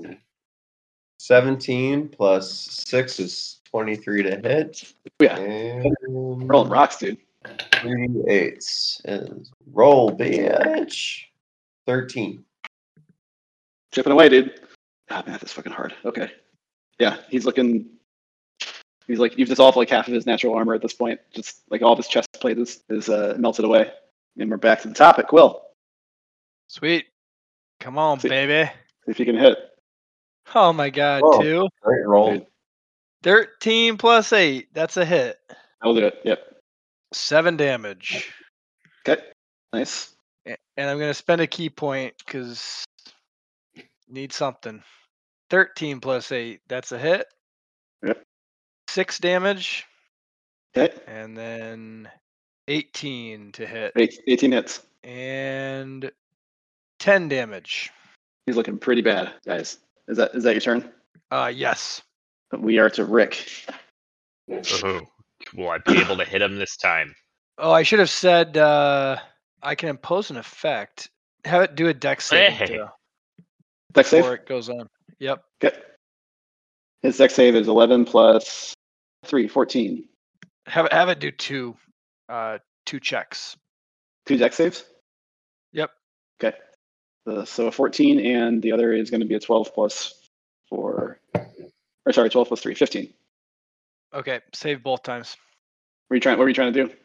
seventeen plus six is twenty-three to hit. Yeah. And Rolling rocks, dude. three eights. And roll, bitch. thirteen. Chipping away, dude. Ah, man, that's fucking hard. Okay. Yeah, he's looking. He's like, you've dissolved like half of his natural armor at this point. Just like all of his chest plate is, is uh, melted away. And we're back to the topic. Quill, Sweet. Come on, See- baby. see if you can hit. Oh my god, Whoa. two. Great roll. Dude. Thirteen plus eight. That's a hit. I will do it. Yep. Seven damage. Okay. Nice. A- And I'm gonna spend a key point because need something. Thirteen plus eight. That's a hit. Yep. Six damage, Okay. and then eighteen to hit, Eight, eighteen hits. and ten damage. He's looking pretty bad, guys. Is that is that your turn? Uh, yes. We are to Rick. Ooh. Will I be able to hit him this time? Oh, I should have said uh, I can impose an effect. Have it do a dex saving Hey. throw Dex save. before it goes on. Yep. Okay. His dex save is eleven plus three, fourteen. Have it have it do two, uh, two checks. Two dex saves. Yep. Okay. Uh, so a fourteen, and the other is going to be a twelve plus four. Or sorry, twelve plus three, fifteen. Okay. Save both times. What are you trying? What were you trying to do?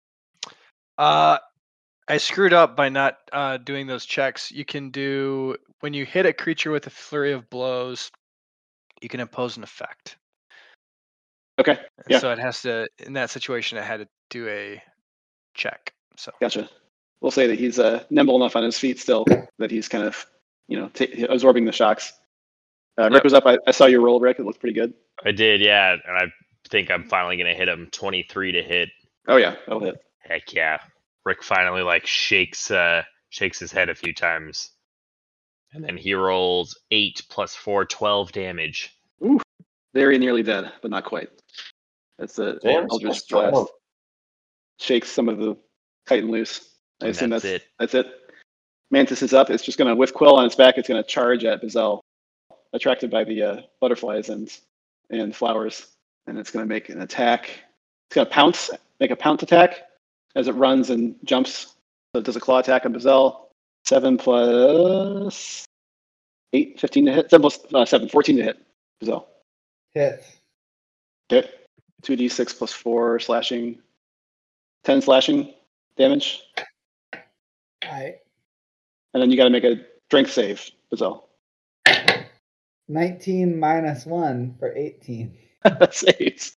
Uh, I screwed up by not uh, doing those checks. You can do when you hit a creature with a flurry of blows, you can impose an effect. Okay. And Yeah. So it has to, in that situation, it had to do a check. So Gotcha. We'll say that he's uh, nimble enough on his feet still that he's kind of, you know, t- absorbing the shocks. Uh, Rick Yep. was up. I, I saw your roll, Rick. It looked pretty good. I did, yeah. And I think I'm finally going to hit him. twenty-three to hit. Oh yeah, that'll hit. Heck yeah. Rick finally like shakes uh shakes his head a few times. And then he rolls eight plus four, twelve damage. Very nearly dead, but not quite. That's the Damn, Eldritch so strong. Blast. Shakes some of the chitin loose. I And assume that's that's it. That's it. Mantis is up. It's just going to whiff Quill on its back. It's going to charge at Bazell, attracted by the uh, butterflies and and flowers, and it's going to make an attack. It's going to pounce, make a pounce attack as it runs and jumps. So it does a claw attack on Bazell. Seven plus eight, fifteen to hit. Seven plus uh, seven, fourteen to hit Bazell. Hit. Okay. two d six plus four slashing. ten slashing damage. Alright. And then you got to make a strength save, Bazell. nineteen minus one for eighteen. Saves.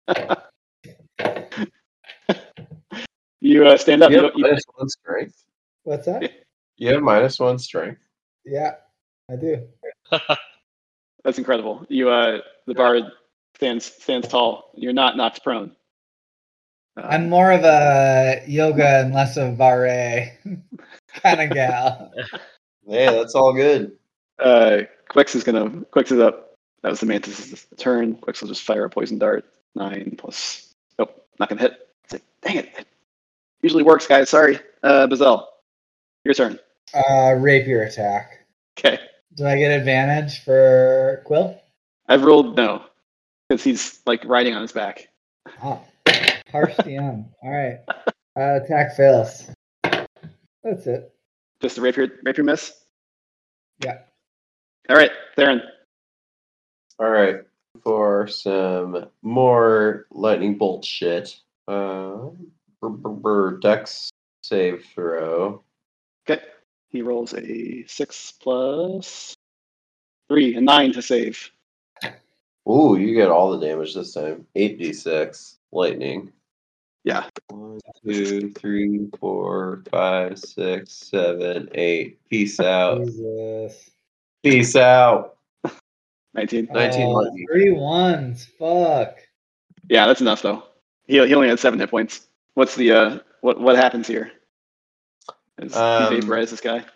You uh, stand up. You You have don't- you- minus one strength. What's that? You have minus one strength. Yeah, I do. that's incredible. You, uh, the bard stands stands tall. You're not knocked prone. Uh, I'm more of a yoga and less of a barre kind of gal. Hey, that's all good. uh, Quix is gonna Quix is up. That was the Mantis' turn. Quix will just fire a poison dart. Nine plus. Nope, not gonna hit. It's like, dang it. It usually works, guys. Sorry. Uh, Bazelle, your turn. Uh, rapier attack. Okay. Do I get advantage for Quill? I've rolled no, because he's like riding on his back. Oh, harsh D M. All right. Uh, attack fails. That's it. Just a rapier rapier miss. Yeah. All right, Theron. All right, for some more lightning bolt shit. Uh, brr, brr, brr, Dex save throw. Okay. He rolls a six plus three, a nine to save. Ooh, you get all the damage this time. eight d six lightning. Yeah. One, two, three, four, five, six, seven, eight. Peace out. Jesus. Peace out. nineteen. nineteen Oh, lightning. three ones. Fuck. Yeah, that's enough though. He he only had seven hit points. What's the uh what what happens here? As Um, he vaporizes this guy.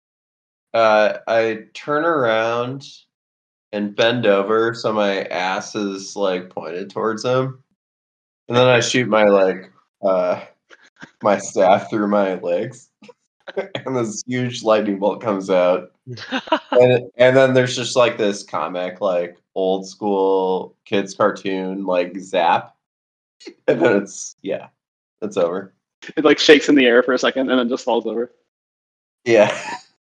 Uh, I turn around and bend over so my ass is like pointed towards him, and then I shoot my like uh my staff through my legs, and this huge lightning bolt comes out, and and then there's just like this comic like old school kids cartoon like zap, and then it's yeah, it's over. It like shakes in the air for a second and then just falls over. Yeah.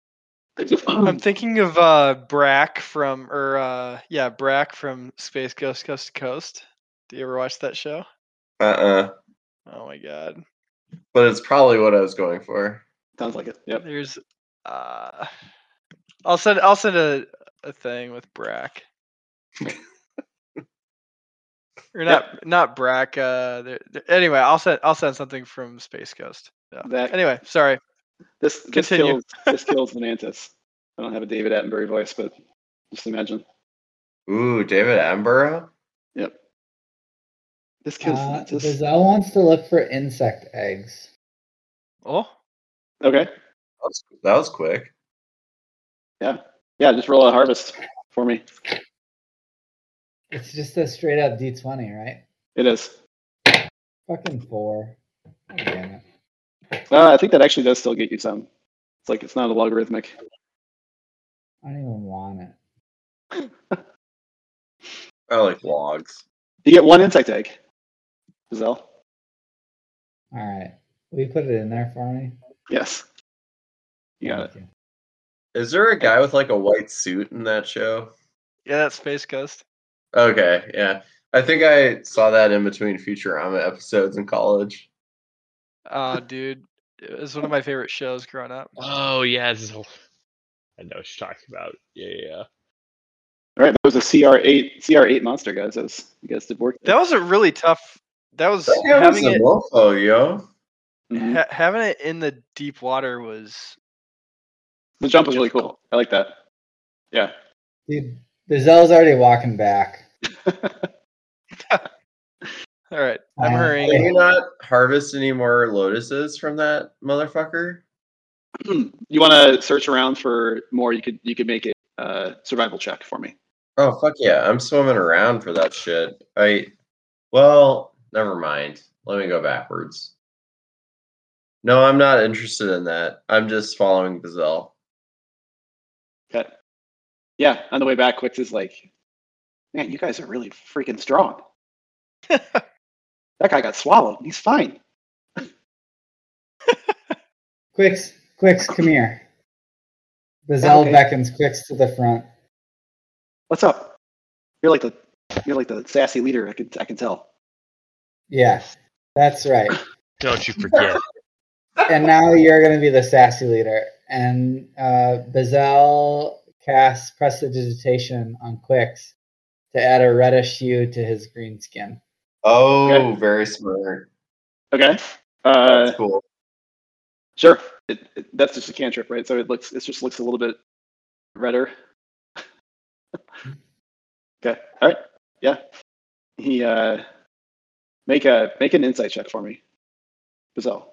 I'm thinking of uh Brack from or uh yeah, Brack from Space Ghost Coast to Coast. Do you ever watch that show? Uh uh Oh my god. But it's probably what I was going for. Sounds like it. Yep. There's uh I'll send I'll send a, a thing with Brack. Or not not Brack, uh there, there- anyway, I'll send I'll send something from Space Ghost. Yeah. That- Anyway, sorry. This this Continue. kills this kills the Mantis. I don't have a David Attenborough voice, but just imagine. Ooh, David Attenborough? Yep. This kills the Uh, Mantis. Bazelle wants to look for insect eggs. Oh, Okay. That was, that was quick. Yeah. Yeah, just roll a harvest for me. It's just a straight up D twenty, right? It is. Fucking four. God damn it. Uh, I think that actually does still get you some. It's like it's not a logarithmic. I don't even want it. I like logs. You get one insect egg. Bazelle. All right. Will you put it in there for me? Yes. You got it. Thank Is there a guy with like a white suit in that show? yeah, that's Space Ghost. Okay, yeah. I think I saw that in between Futurama episodes in college. Oh, dude, it was one of my favorite shows growing up. Oh yeah, this is a- I know what you're talking about. Yeah, yeah, yeah. All right, that was a C R eight C R eight monster, guys. That was, you guys did work. That was a really tough. That was That guy was having a it mofo, yo. Mhm. ha- having it in the deep water was The jump was really cool. difficult. I like that. Yeah. you. Dude, Bazelle's already walking back. All right. I'm Uh, hurrying. Can you not harvest any more lotuses from that motherfucker? You want to search around for more? You could you could make a uh, survival check for me. Oh fuck yeah! I'm swimming around for that shit. I, well, never mind. Let me go backwards. No, I'm not interested in that. I'm just following Bazelle. Okay. Yeah, on the way back, Quix is like, man, you guys are really freaking strong. That guy got swallowed. He's fine. Quix, Quix, come here. Bazelle Okay. beckons Quix to the front. What's up? You're like the you're like the sassy leader. I can I can tell. Yeah, that's right. Don't you forget. And now you're going to be the sassy leader. And uh, Bazelle casts Prestidigitation on Quix to add a reddish hue to his green skin. Oh, Okay. very smart. Okay. Uh, That's cool. sure. It, it, that's just a cantrip, right? So it looks it just looks a little bit redder. Okay. All right. Yeah. He uh Make a make an insight check for me, Bazelle.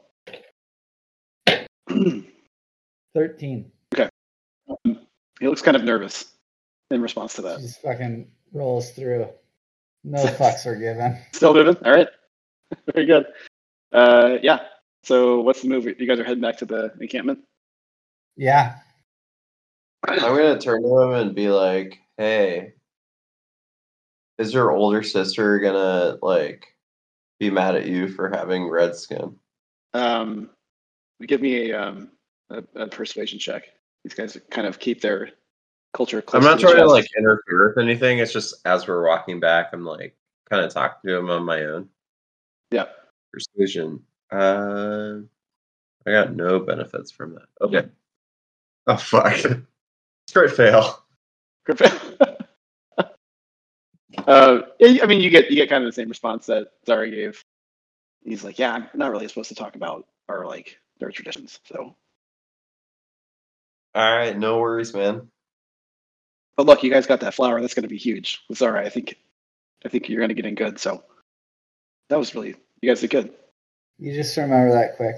Thirteen. He looks kind of nervous in response to She that. just fucking rolls through. No fucks are given. Still moving? All right. Very good. Uh, yeah. So what's the move? You guys are heading back to the encampment? Yeah. I'm gonna turn to him and be like, "Hey, is your older sister gonna like be mad at you for having red skin?" Um, give me a, um, a, a persuasion check. These guys kind of keep their culture close I'm not to the trying to chest. like interfere with anything. It's just as we're walking back, I'm like kind of talking to him on my own. Yeah. Persuasion. Uh, I got no benefits from that. Okay. Oh fuck. Straight fail. uh, I mean, you get you get kind of the same response that Zara gave. He's like, "Yeah, I'm not really supposed to talk about our like their traditions." So, All right, no worries, man. but look, you guys got that flower. That's going to be huge with Zara. I think, I think you're going to get in good. So, that was really you guys did good. You just remember that quick.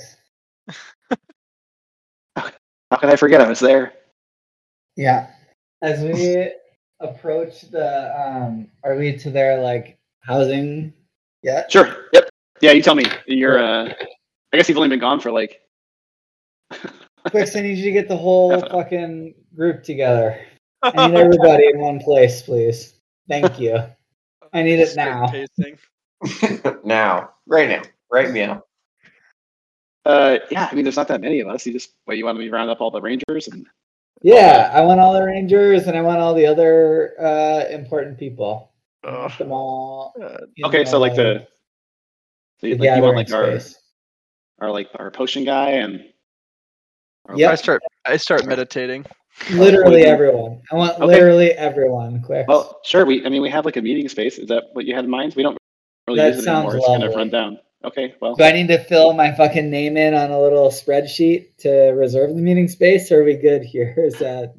How could I forget? I was there. Yeah. As we approach the, um, are we to their like housing yet? Sure. Yep. Yeah. You tell me. You're. Uh, I guess you've only been gone for like. Quicks, I need you to get the whole Half an hour. fucking group together. I need everybody in one place, please. Thank you. I need it Start now. pacing. Now, right now, right meow. Uh, yeah. I mean, there's not that many of us. You just what you want to be round up all the rangers and. Yeah, I want all the rangers and I want all the other uh, important people. I want Ugh. them all. in Okay, so like the. So you, the like, you want gathering like our, space. our like our potion guy and. our- Yep. I start. I start meditating. Literally everyone. I want Okay. literally everyone. Quick. Well, sure. We. I mean, we have like a meeting space. Is that what you had in mind? We don't really That use it anymore. sounds It's kind of lovely. run down. Okay. Well. Do I need to fill my fucking name in on a little spreadsheet to reserve the meeting space, or are we good here? Is that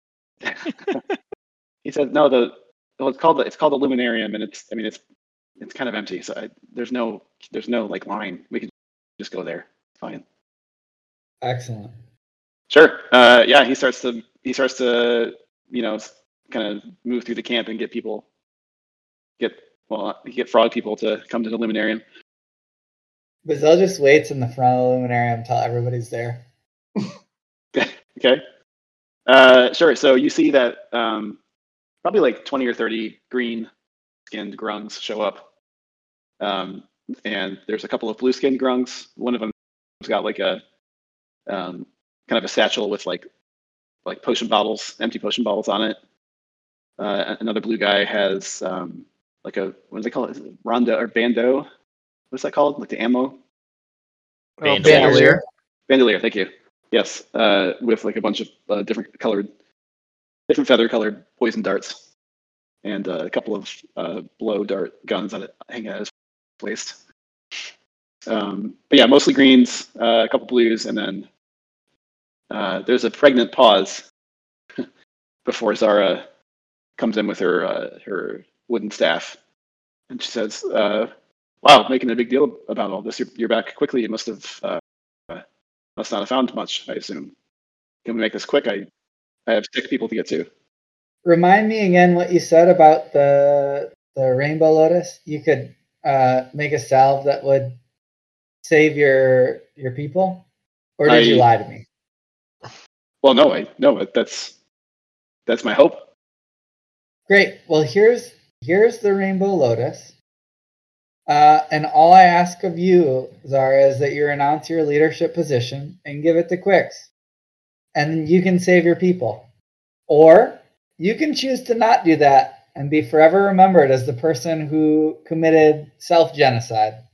He said no. The well, it's called the it's called the Luminarium, and it's I mean it's it's kind of empty. So I, there's no there's no like line. We could just go there. Fine. excellent? Sure. Uh, yeah. He starts to he starts to you know kind of move through the camp and get people get well get frog people to come to the Luminarium. Bazelle just waits in the front of the luminarium until everybody's there. Okay. Uh, sure. So you see that um, probably like twenty or thirty green-skinned grungs show up, um, and there's a couple of blue-skinned grungs. One of them's got like a um, kind of a satchel with like like potion bottles, empty potion bottles on it. Uh, another blue guy has um, like a what do they call it? Is it rondo or bando? What's that called? Like the ammo Oh, Bandolier. bandolier. bandolier. Thank you. Yes, uh, with like a bunch of uh, different colored, different feather colored poison darts, and uh, a couple of uh, blow dart guns on it hanging at his waist. Um, but yeah, mostly greens, uh, a couple blues, and then uh, there's a pregnant pause before Zara comes in with her uh, her wooden staff, and she says, uh, "Wow, making a big deal about all this. You're, you're back quickly. You must have uh, must not have found much, I assume. Can we make this quick? I I have sick people to get to." Remind me again what you said about the the rainbow lotus. You could uh, make a salve that would save your your people, or did you I- lie to me? Well, no, I no, that's that's my hope. Great. Well, here's here's the rainbow lotus. Uh, and all I ask of you, Zara, is that you announce your leadership position and give it to Quicks. And you can save your people. Or you can choose to not do that and be forever remembered as the person who committed self-genocide.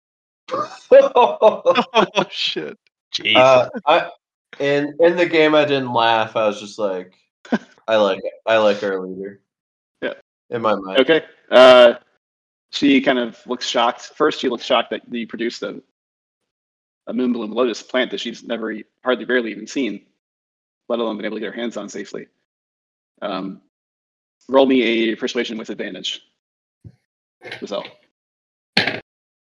Oh shit. Jeez. uh, I in in the game I didn't laugh. I was just like, I like it. I like our leader. Yeah. In my mind. Okay. Uh, she kind of looks shocked. First, she looks shocked that you produced a a moonbloom lotus plant that she's never, e- hardly, barely even seen, let alone been able to get her hands on safely. Um, roll me a persuasion with advantage, Giselle.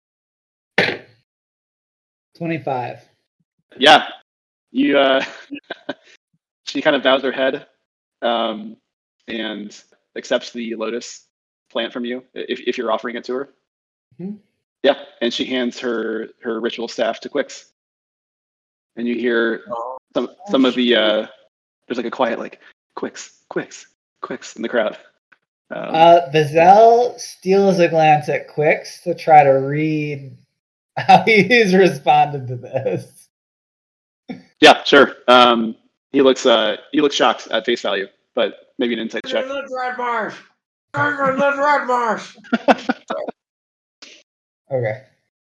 twenty-five. Yeah, you. Uh, she kind of bows her head um, and accepts the lotus plant from you if, if you're offering it to her. Mm-hmm. Yeah, and she hands her her ritual staff to Quix, and you hear some some of the uh, there's like a quiet like Quix, Quix, Quix in the crowd. Um, Uh, Bizel steals a glance at Quix to try to read how he's responded to this. yeah, sure. Um, he looks uh, he looks shocked at face value, but maybe an insight check. Let's Red Marsh. Let's Red Marsh. Okay.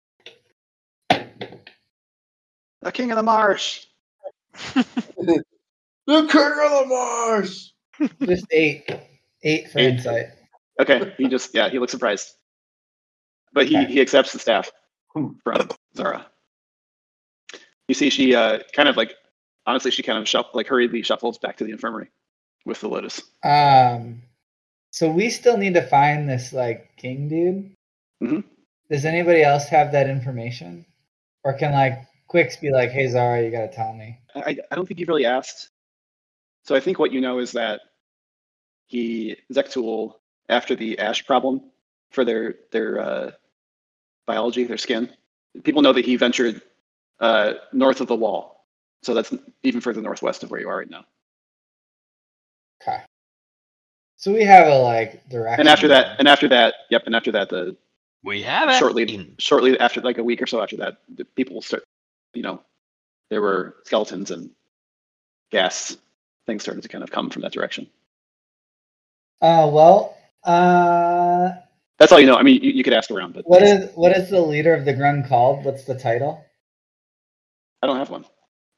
The king of the marsh. The king of the Marsh. Just eight. Eight for Eight. insight. Okay, he just yeah he looks surprised, but he Okay. he accepts the staff from Zara. You see, she uh, kind of like honestly, she kind of shuff, like hurriedly shuffles back to the infirmary with the lotus. Um, so we still need to find this like king dude. Mhm. Does anybody else have that information, or can like Quix be like, "Hey Zara, you gotta tell me." I, I don't think you've really asked. So I think what you know is that he Zektul, after the ash problem for their their uh, biology, their skin, people know that he ventured uh, north of the wall. So that's even further northwest of where you are right now. Okay. So we have a like direction. And after that, and after that, yep, and after that, the We have it. shortly shortly after, like a week or so after that, the people start, you know, there were skeletons and gas things started to kind of come from that direction. Uh, well, uh, That's all you know. I mean, you, you could ask around, but what is what is the leader of the Grun called? What's the title? I don't have one.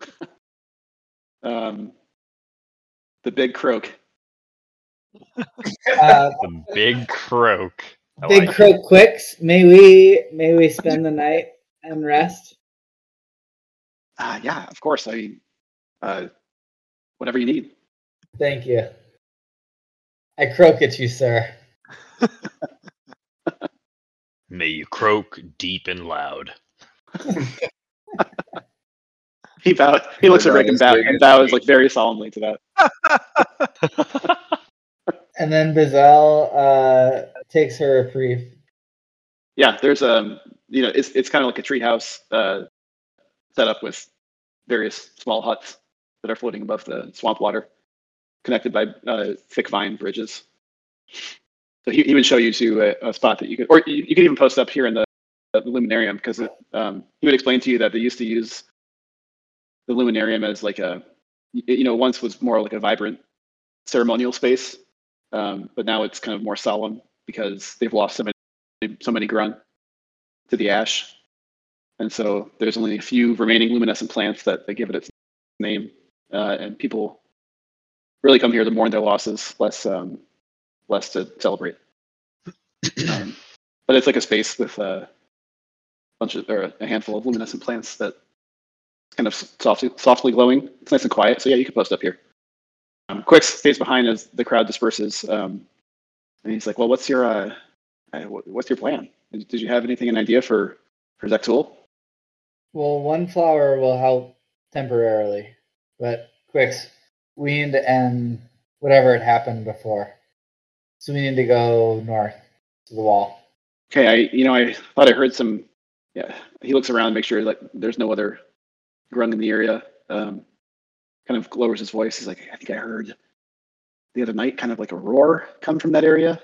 um, the big croak. Uh, The big croak. I Big like Croak Quix. May we may we spend the night and rest? Uh, yeah, of course. I mean, uh, whatever you need. Thank you. I croak at you, sir. May you croak deep and loud. He bows. He looks at Rick and, bow, Big and as bows me. like very solemnly to that. And then Bizel uh, takes her reprieve. Yeah, there's um, you know, it's it's kind of like a treehouse uh, set up with various small huts that are floating above the swamp water, connected by uh, thick vine bridges. So he, he would show you to a, a spot that you could, or you, you could even post up here in the, the luminarium, because um, he would explain to you that they used to use the luminarium as like a, you know, once was more like a vibrant ceremonial space, um, but now it's kind of more solemn because they've lost so many, so many grun to the ash, and so there's only a few remaining luminescent plants that, that give it its name, uh, and people really come here to mourn their losses, less um, less to celebrate. um, but it's like a space with a bunch of, or a handful of luminescent plants that kind of softly, softly glowing. It's nice and quiet. So yeah, you can post up here. Um, Quix stays behind as the crowd disperses, um, and he's like, "Well, what's your uh, uh, what's your plan? Did, did you have anything, an idea for for Zektul?" Well, one flower will help temporarily, but Quix, we need to end whatever had happened before. So we need to go north to the wall. Okay, I you know I thought I heard some. Yeah, he looks around, make sure like there's no other grung in the area. Um, kind of lowers his voice. He's like, "I think I heard the other night, kind of like a roar come from that area."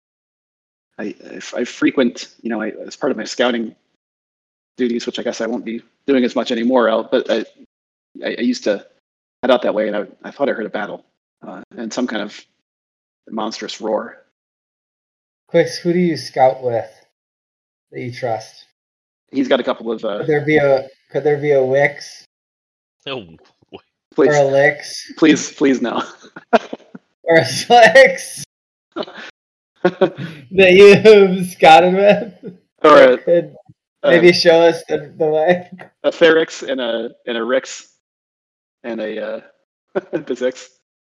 I I, I frequent, you know, I, as part of my scouting duties, which I guess I won't be doing as much anymore. Out, but I, I I used to head out that way, and I I thought I heard a battle uh, and some kind of monstrous roar. Quix, who do you scout with that you trust? He's got a couple of uh, Could there be a could there be a Wix Oh, or please, a Lix please, please no. or a Slix that you've scouted with? Or That a, could a, maybe show us the, the way. a Ferrix and a and a Rix and a uh, Bizix.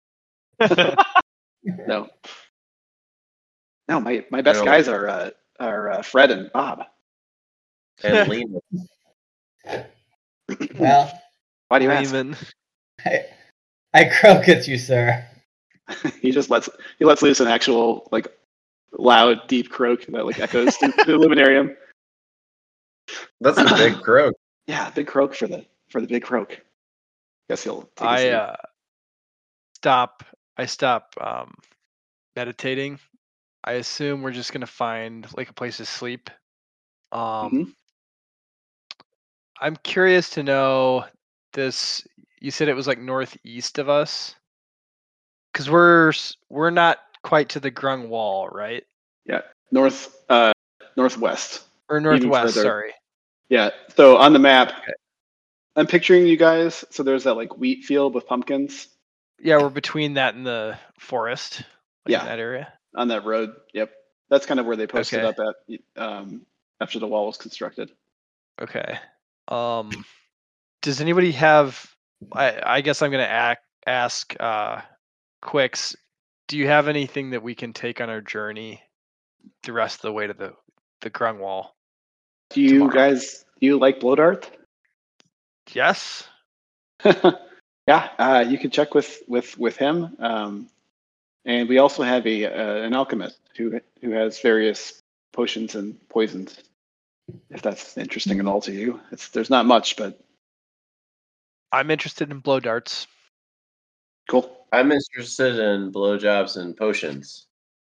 No, no. My my best No. guys are uh, are uh, Fred and Bob. And Lena. Well, Why do you ask? Lehman. I, I croak at you, sir. he just lets he lets loose an actual like loud, deep croak that like echoes through the luminarium. That's a big croak. Yeah, big croak for the for the big croak. Guess he'll take a I seat. uh, stop. I stop um, meditating. I assume we're just gonna find like a place to sleep. Um, Mhm. I'm curious to know this. You said it was like northeast of us, because we're s- we're not quite to the Grung Wall, right? Yeah, north uh northwest. Or Even northwest. further. Sorry. Yeah. So on the map, Okay. I'm picturing you guys. So there's that like wheat field with pumpkins. Yeah, we're between that and the forest, like Yeah. in that area. On that road. Yep. That's kind of where they posted Okay. up at um, after the wall was constructed. Okay. Um, does anybody have? I I guess I'm gonna ac ask uh, Quicks. Do you have anything that we can take on our journey the rest of the way to the the Grung Wall? Do you Tomorrow. guys do you like blow dart? Yes. yeah, uh, you can check with with with him. Um, and we also have a uh, an alchemist who who has various potions and poisons. If that's interesting at all to you, it's there's not much, but I'm interested in blow darts. cool. I'm interested in blowjobs and potions.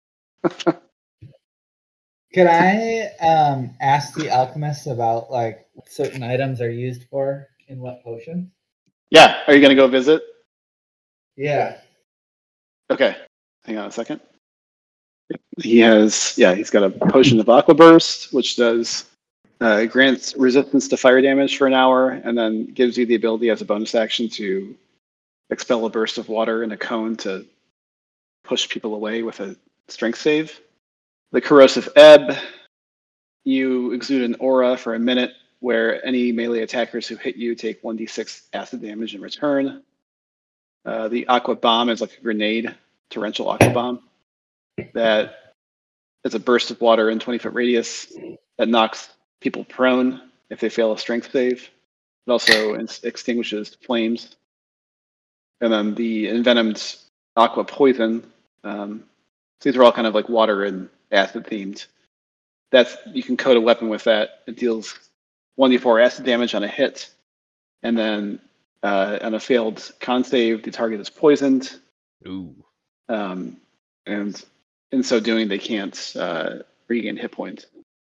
Could I um, ask the alchemist about like what certain items are used for in what potions? Yeah, are you gonna go visit? Yeah. Okay, hang on a second. He has, yeah, he's got a potion of Aqua Burst, which does uh, grants resistance to fire damage for an hour, and then gives you the ability as a bonus action to expel a burst of water in a cone to push people away with a strength save. The Corrosive Ebb, you exude an aura for a minute where any melee attackers who hit you take one d six acid damage in return. Uh, the Aqua Bomb is like a grenade, torrential Aqua Bomb, that is a burst of water in twenty foot radius that knocks people prone if they fail a strength save. It also extinguishes flames. And then the envenomed Aqua Poison. Um, so these are all kind of like water and acid themed. That's you can code a weapon with that. It deals one d four acid damage on a hit, and then uh, on a failed con save, the target is poisoned. Ooh. Um, and in so doing, they can't uh, regain hit points.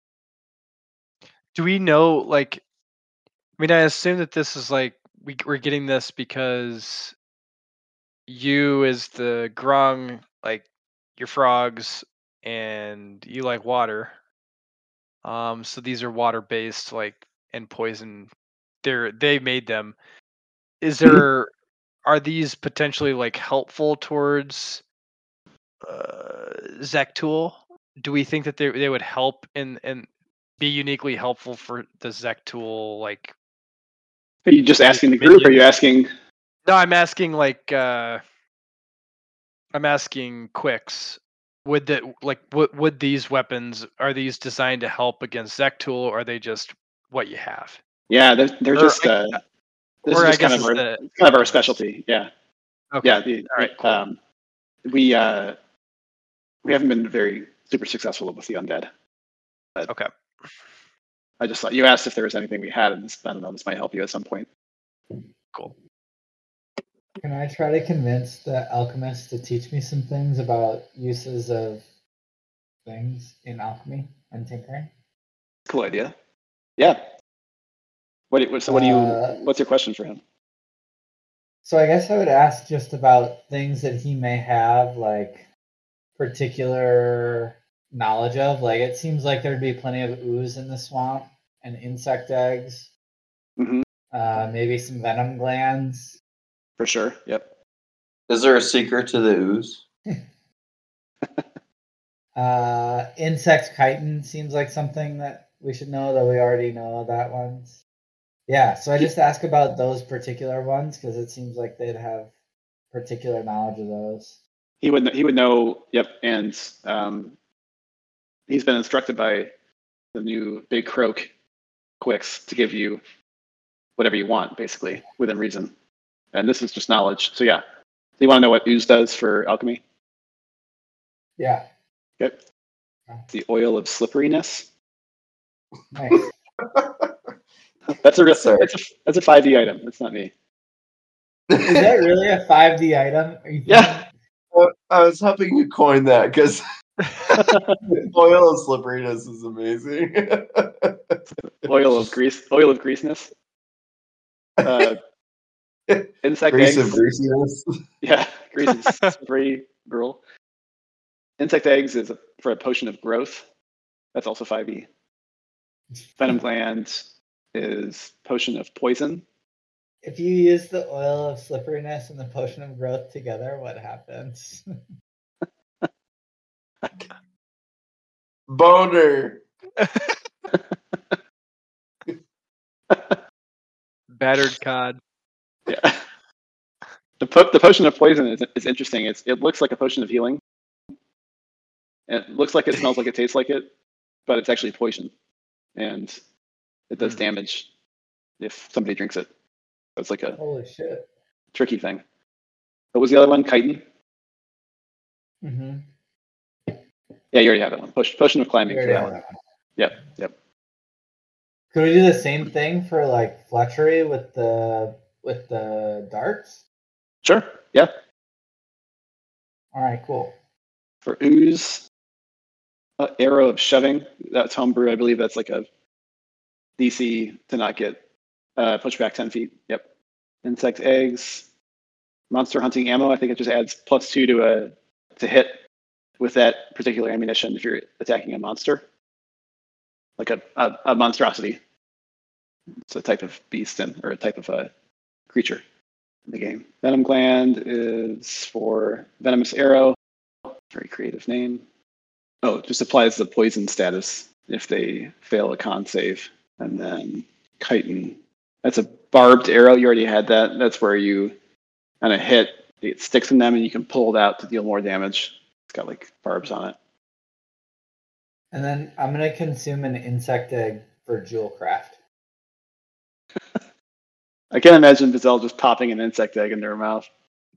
Do we know, like, I mean, I assume that this is like, we, we're getting this because you, as the Grung, like, your frogs, and you like water. Um, so these are water based, like, and poison. They're, they made them. Is there, are these potentially like helpful towards uh, Zektool? Do we think that they they would help in and be uniquely helpful for the Zektool? Like, Are you just Maybe asking the group? Or are you asking? no, I'm asking like uh, I'm asking Quicks. Would that like would would these weapons, are these designed to help against Zektool, or are they just what you have? Yeah, they're they're Or just. I- Uh, this or is I just kind guess of it's our the kind of our alchemist. specialty. Yeah, Okay. yeah. The, All right. Cool. Um, we uh, we haven't been very super successful with the undead. But Okay. I just thought you asked if there was anything we had, and this, I don't know. This might help you at some point. Cool. Can I try to convince the alchemist to teach me some things about uses of things in alchemy and tinkering? Cool idea. Yeah. What? do- So what do you? Uh, What's your question for him? So I guess I would ask just about things that he may have like particular knowledge of. Like it seems like there'd be plenty of ooze in the swamp and insect eggs, hmm uh, maybe some venom glands. For sure. Yep. Is there a secret to the ooze? Uh, insect chitin seems like something that we should know, though we already know that ones. Yeah, so I just ask about those particular ones because it seems like they'd have particular knowledge of those. He would. He would know. Yep. And um, he's been instructed by the new Big Croak Quicks to give you whatever you want, basically, within reason. And this is just knowledge. So yeah. So you want to know what ooze does for alchemy? Yeah. Okay. The oil of slipperiness. Nice. That's a real, Sorry. that's a that's a five D item. That's not me. Is that really a five D item? Are you Yeah. I was hoping you coined that because oil of slipperiness is amazing. Oil of grease. Oil of greasiness. Uh, insect Grease eggs. of greasiness. Yeah, grease is slippery gruel. Insect eggs is a, for a potion of growth. That's also five E. Venom gland is potion of poison. If you use the oil of slipperiness and the potion of growth together, what happens? Boner. Battered cod. Yeah. The po- the potion of poison is is interesting. It's it looks like a potion of healing. It looks like it smells like it tastes like it, but it's actually poison, and it does Hmm. damage if somebody drinks it. So it's like a Holy shit. tricky thing. What was the other one? Chitin? Mm-hmm. Yeah, you already have that one. Potion, potion of climbing for that one. Yep, yep. Could we do the same thing for like fletchery with the with the darts? Sure. Yeah. All right, cool. For ooze, uh, arrow of shoving. That's homebrew. I believe that's like a D C to not get uh, pushed back ten feet. Yep. Insect eggs, monster hunting ammo. I think it just adds plus two to a to hit with that particular ammunition if you're attacking a monster, like a a, a monstrosity. It's a type of beast and or a type of a creature in the game. Venom gland is for venomous arrow. Very creative name. Oh, it just applies the poison status if they fail a con save. And then chitin. That's a barbed arrow. You already had that. That's where you kind of hit, it sticks in them and you can pull it out to deal more damage. It's got like barbs on it. And then I'm gonna consume an insect egg for jewel craft. I can't imagine Vizelle just popping an insect egg into her mouth.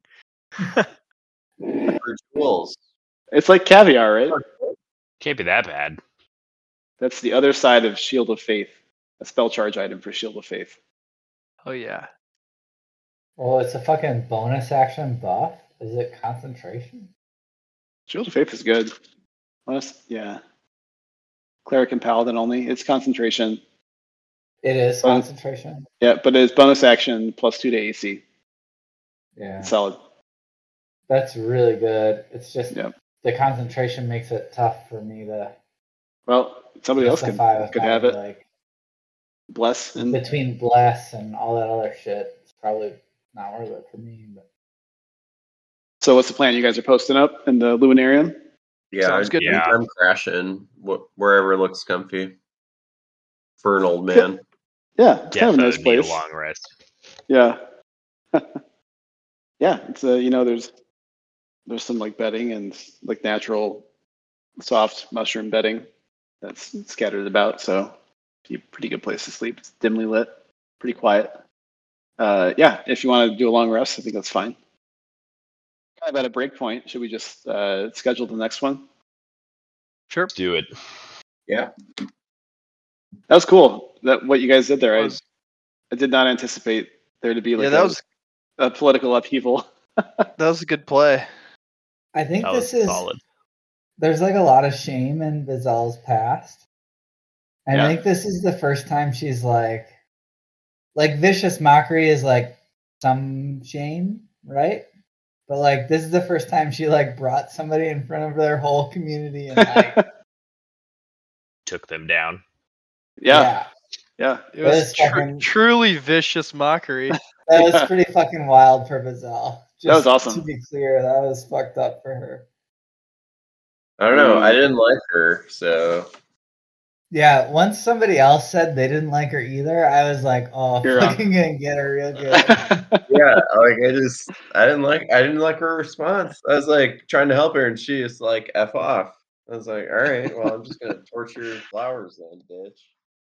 For jewels. It's like caviar, right? Can't be that bad. That's the other side of Shield of Faith, a spell charge item for Shield of Faith. Oh yeah. Well, it's a fucking bonus action buff. Is it concentration? Shield of Faith is good. Honest, yeah. Cleric and Paladin only. It's concentration. It is Bonus- concentration. Yeah, but it's bonus action plus two to A C. Yeah, It's solid. that's really good. It's just Yeah. the concentration makes it tough for me to Well, somebody else could, justify with could my, have it. Like Bless. And between bless and all that other shit, it's probably not worth it for me. But so what's the plan? You guys are posting up in the Luminarium? Yeah, Sounds I good. think Yeah. I'm crashing wh- wherever looks comfy for an old man. Yeah, it's kind of a Defo nice need a place. long rest. Yeah. Yeah, it's a, you know, there's there's some like bedding and like natural soft mushroom bedding that's scattered about, so be a pretty good place to sleep. It's dimly lit, pretty quiet. Uh, yeah, if you want to do a long rest, I think that's fine. Kind of at a break point. Should we just uh, schedule the next one? Sure. Do it. Yeah. That was cool. That what you guys did there. I, Was- I did not anticipate there to be like yeah, that a, was a political upheaval. that was a good play. I think That this was is solid. there's like a lot of shame in Vizelle's past. And Yeah. I think this is the first time she's like like vicious mockery is like some shame, right? But like this is the first time she like brought somebody in front of their whole community and like Took them down. yeah, yeah. It That was is tru- fucking- truly vicious mockery. that was Yeah. pretty fucking wild for Vizelle. That was Just awesome. To be clear, that was fucked up for her. I don't know. I Mm. didn't like her, so Yeah, once somebody else said they didn't like her either, I was like, oh, You're on. fucking gonna get her real good. yeah, like I just I didn't like I didn't like her response. I was like trying to help her, and she just like f off. I was like, all right, well, I'm just gonna torture your flowers then, bitch.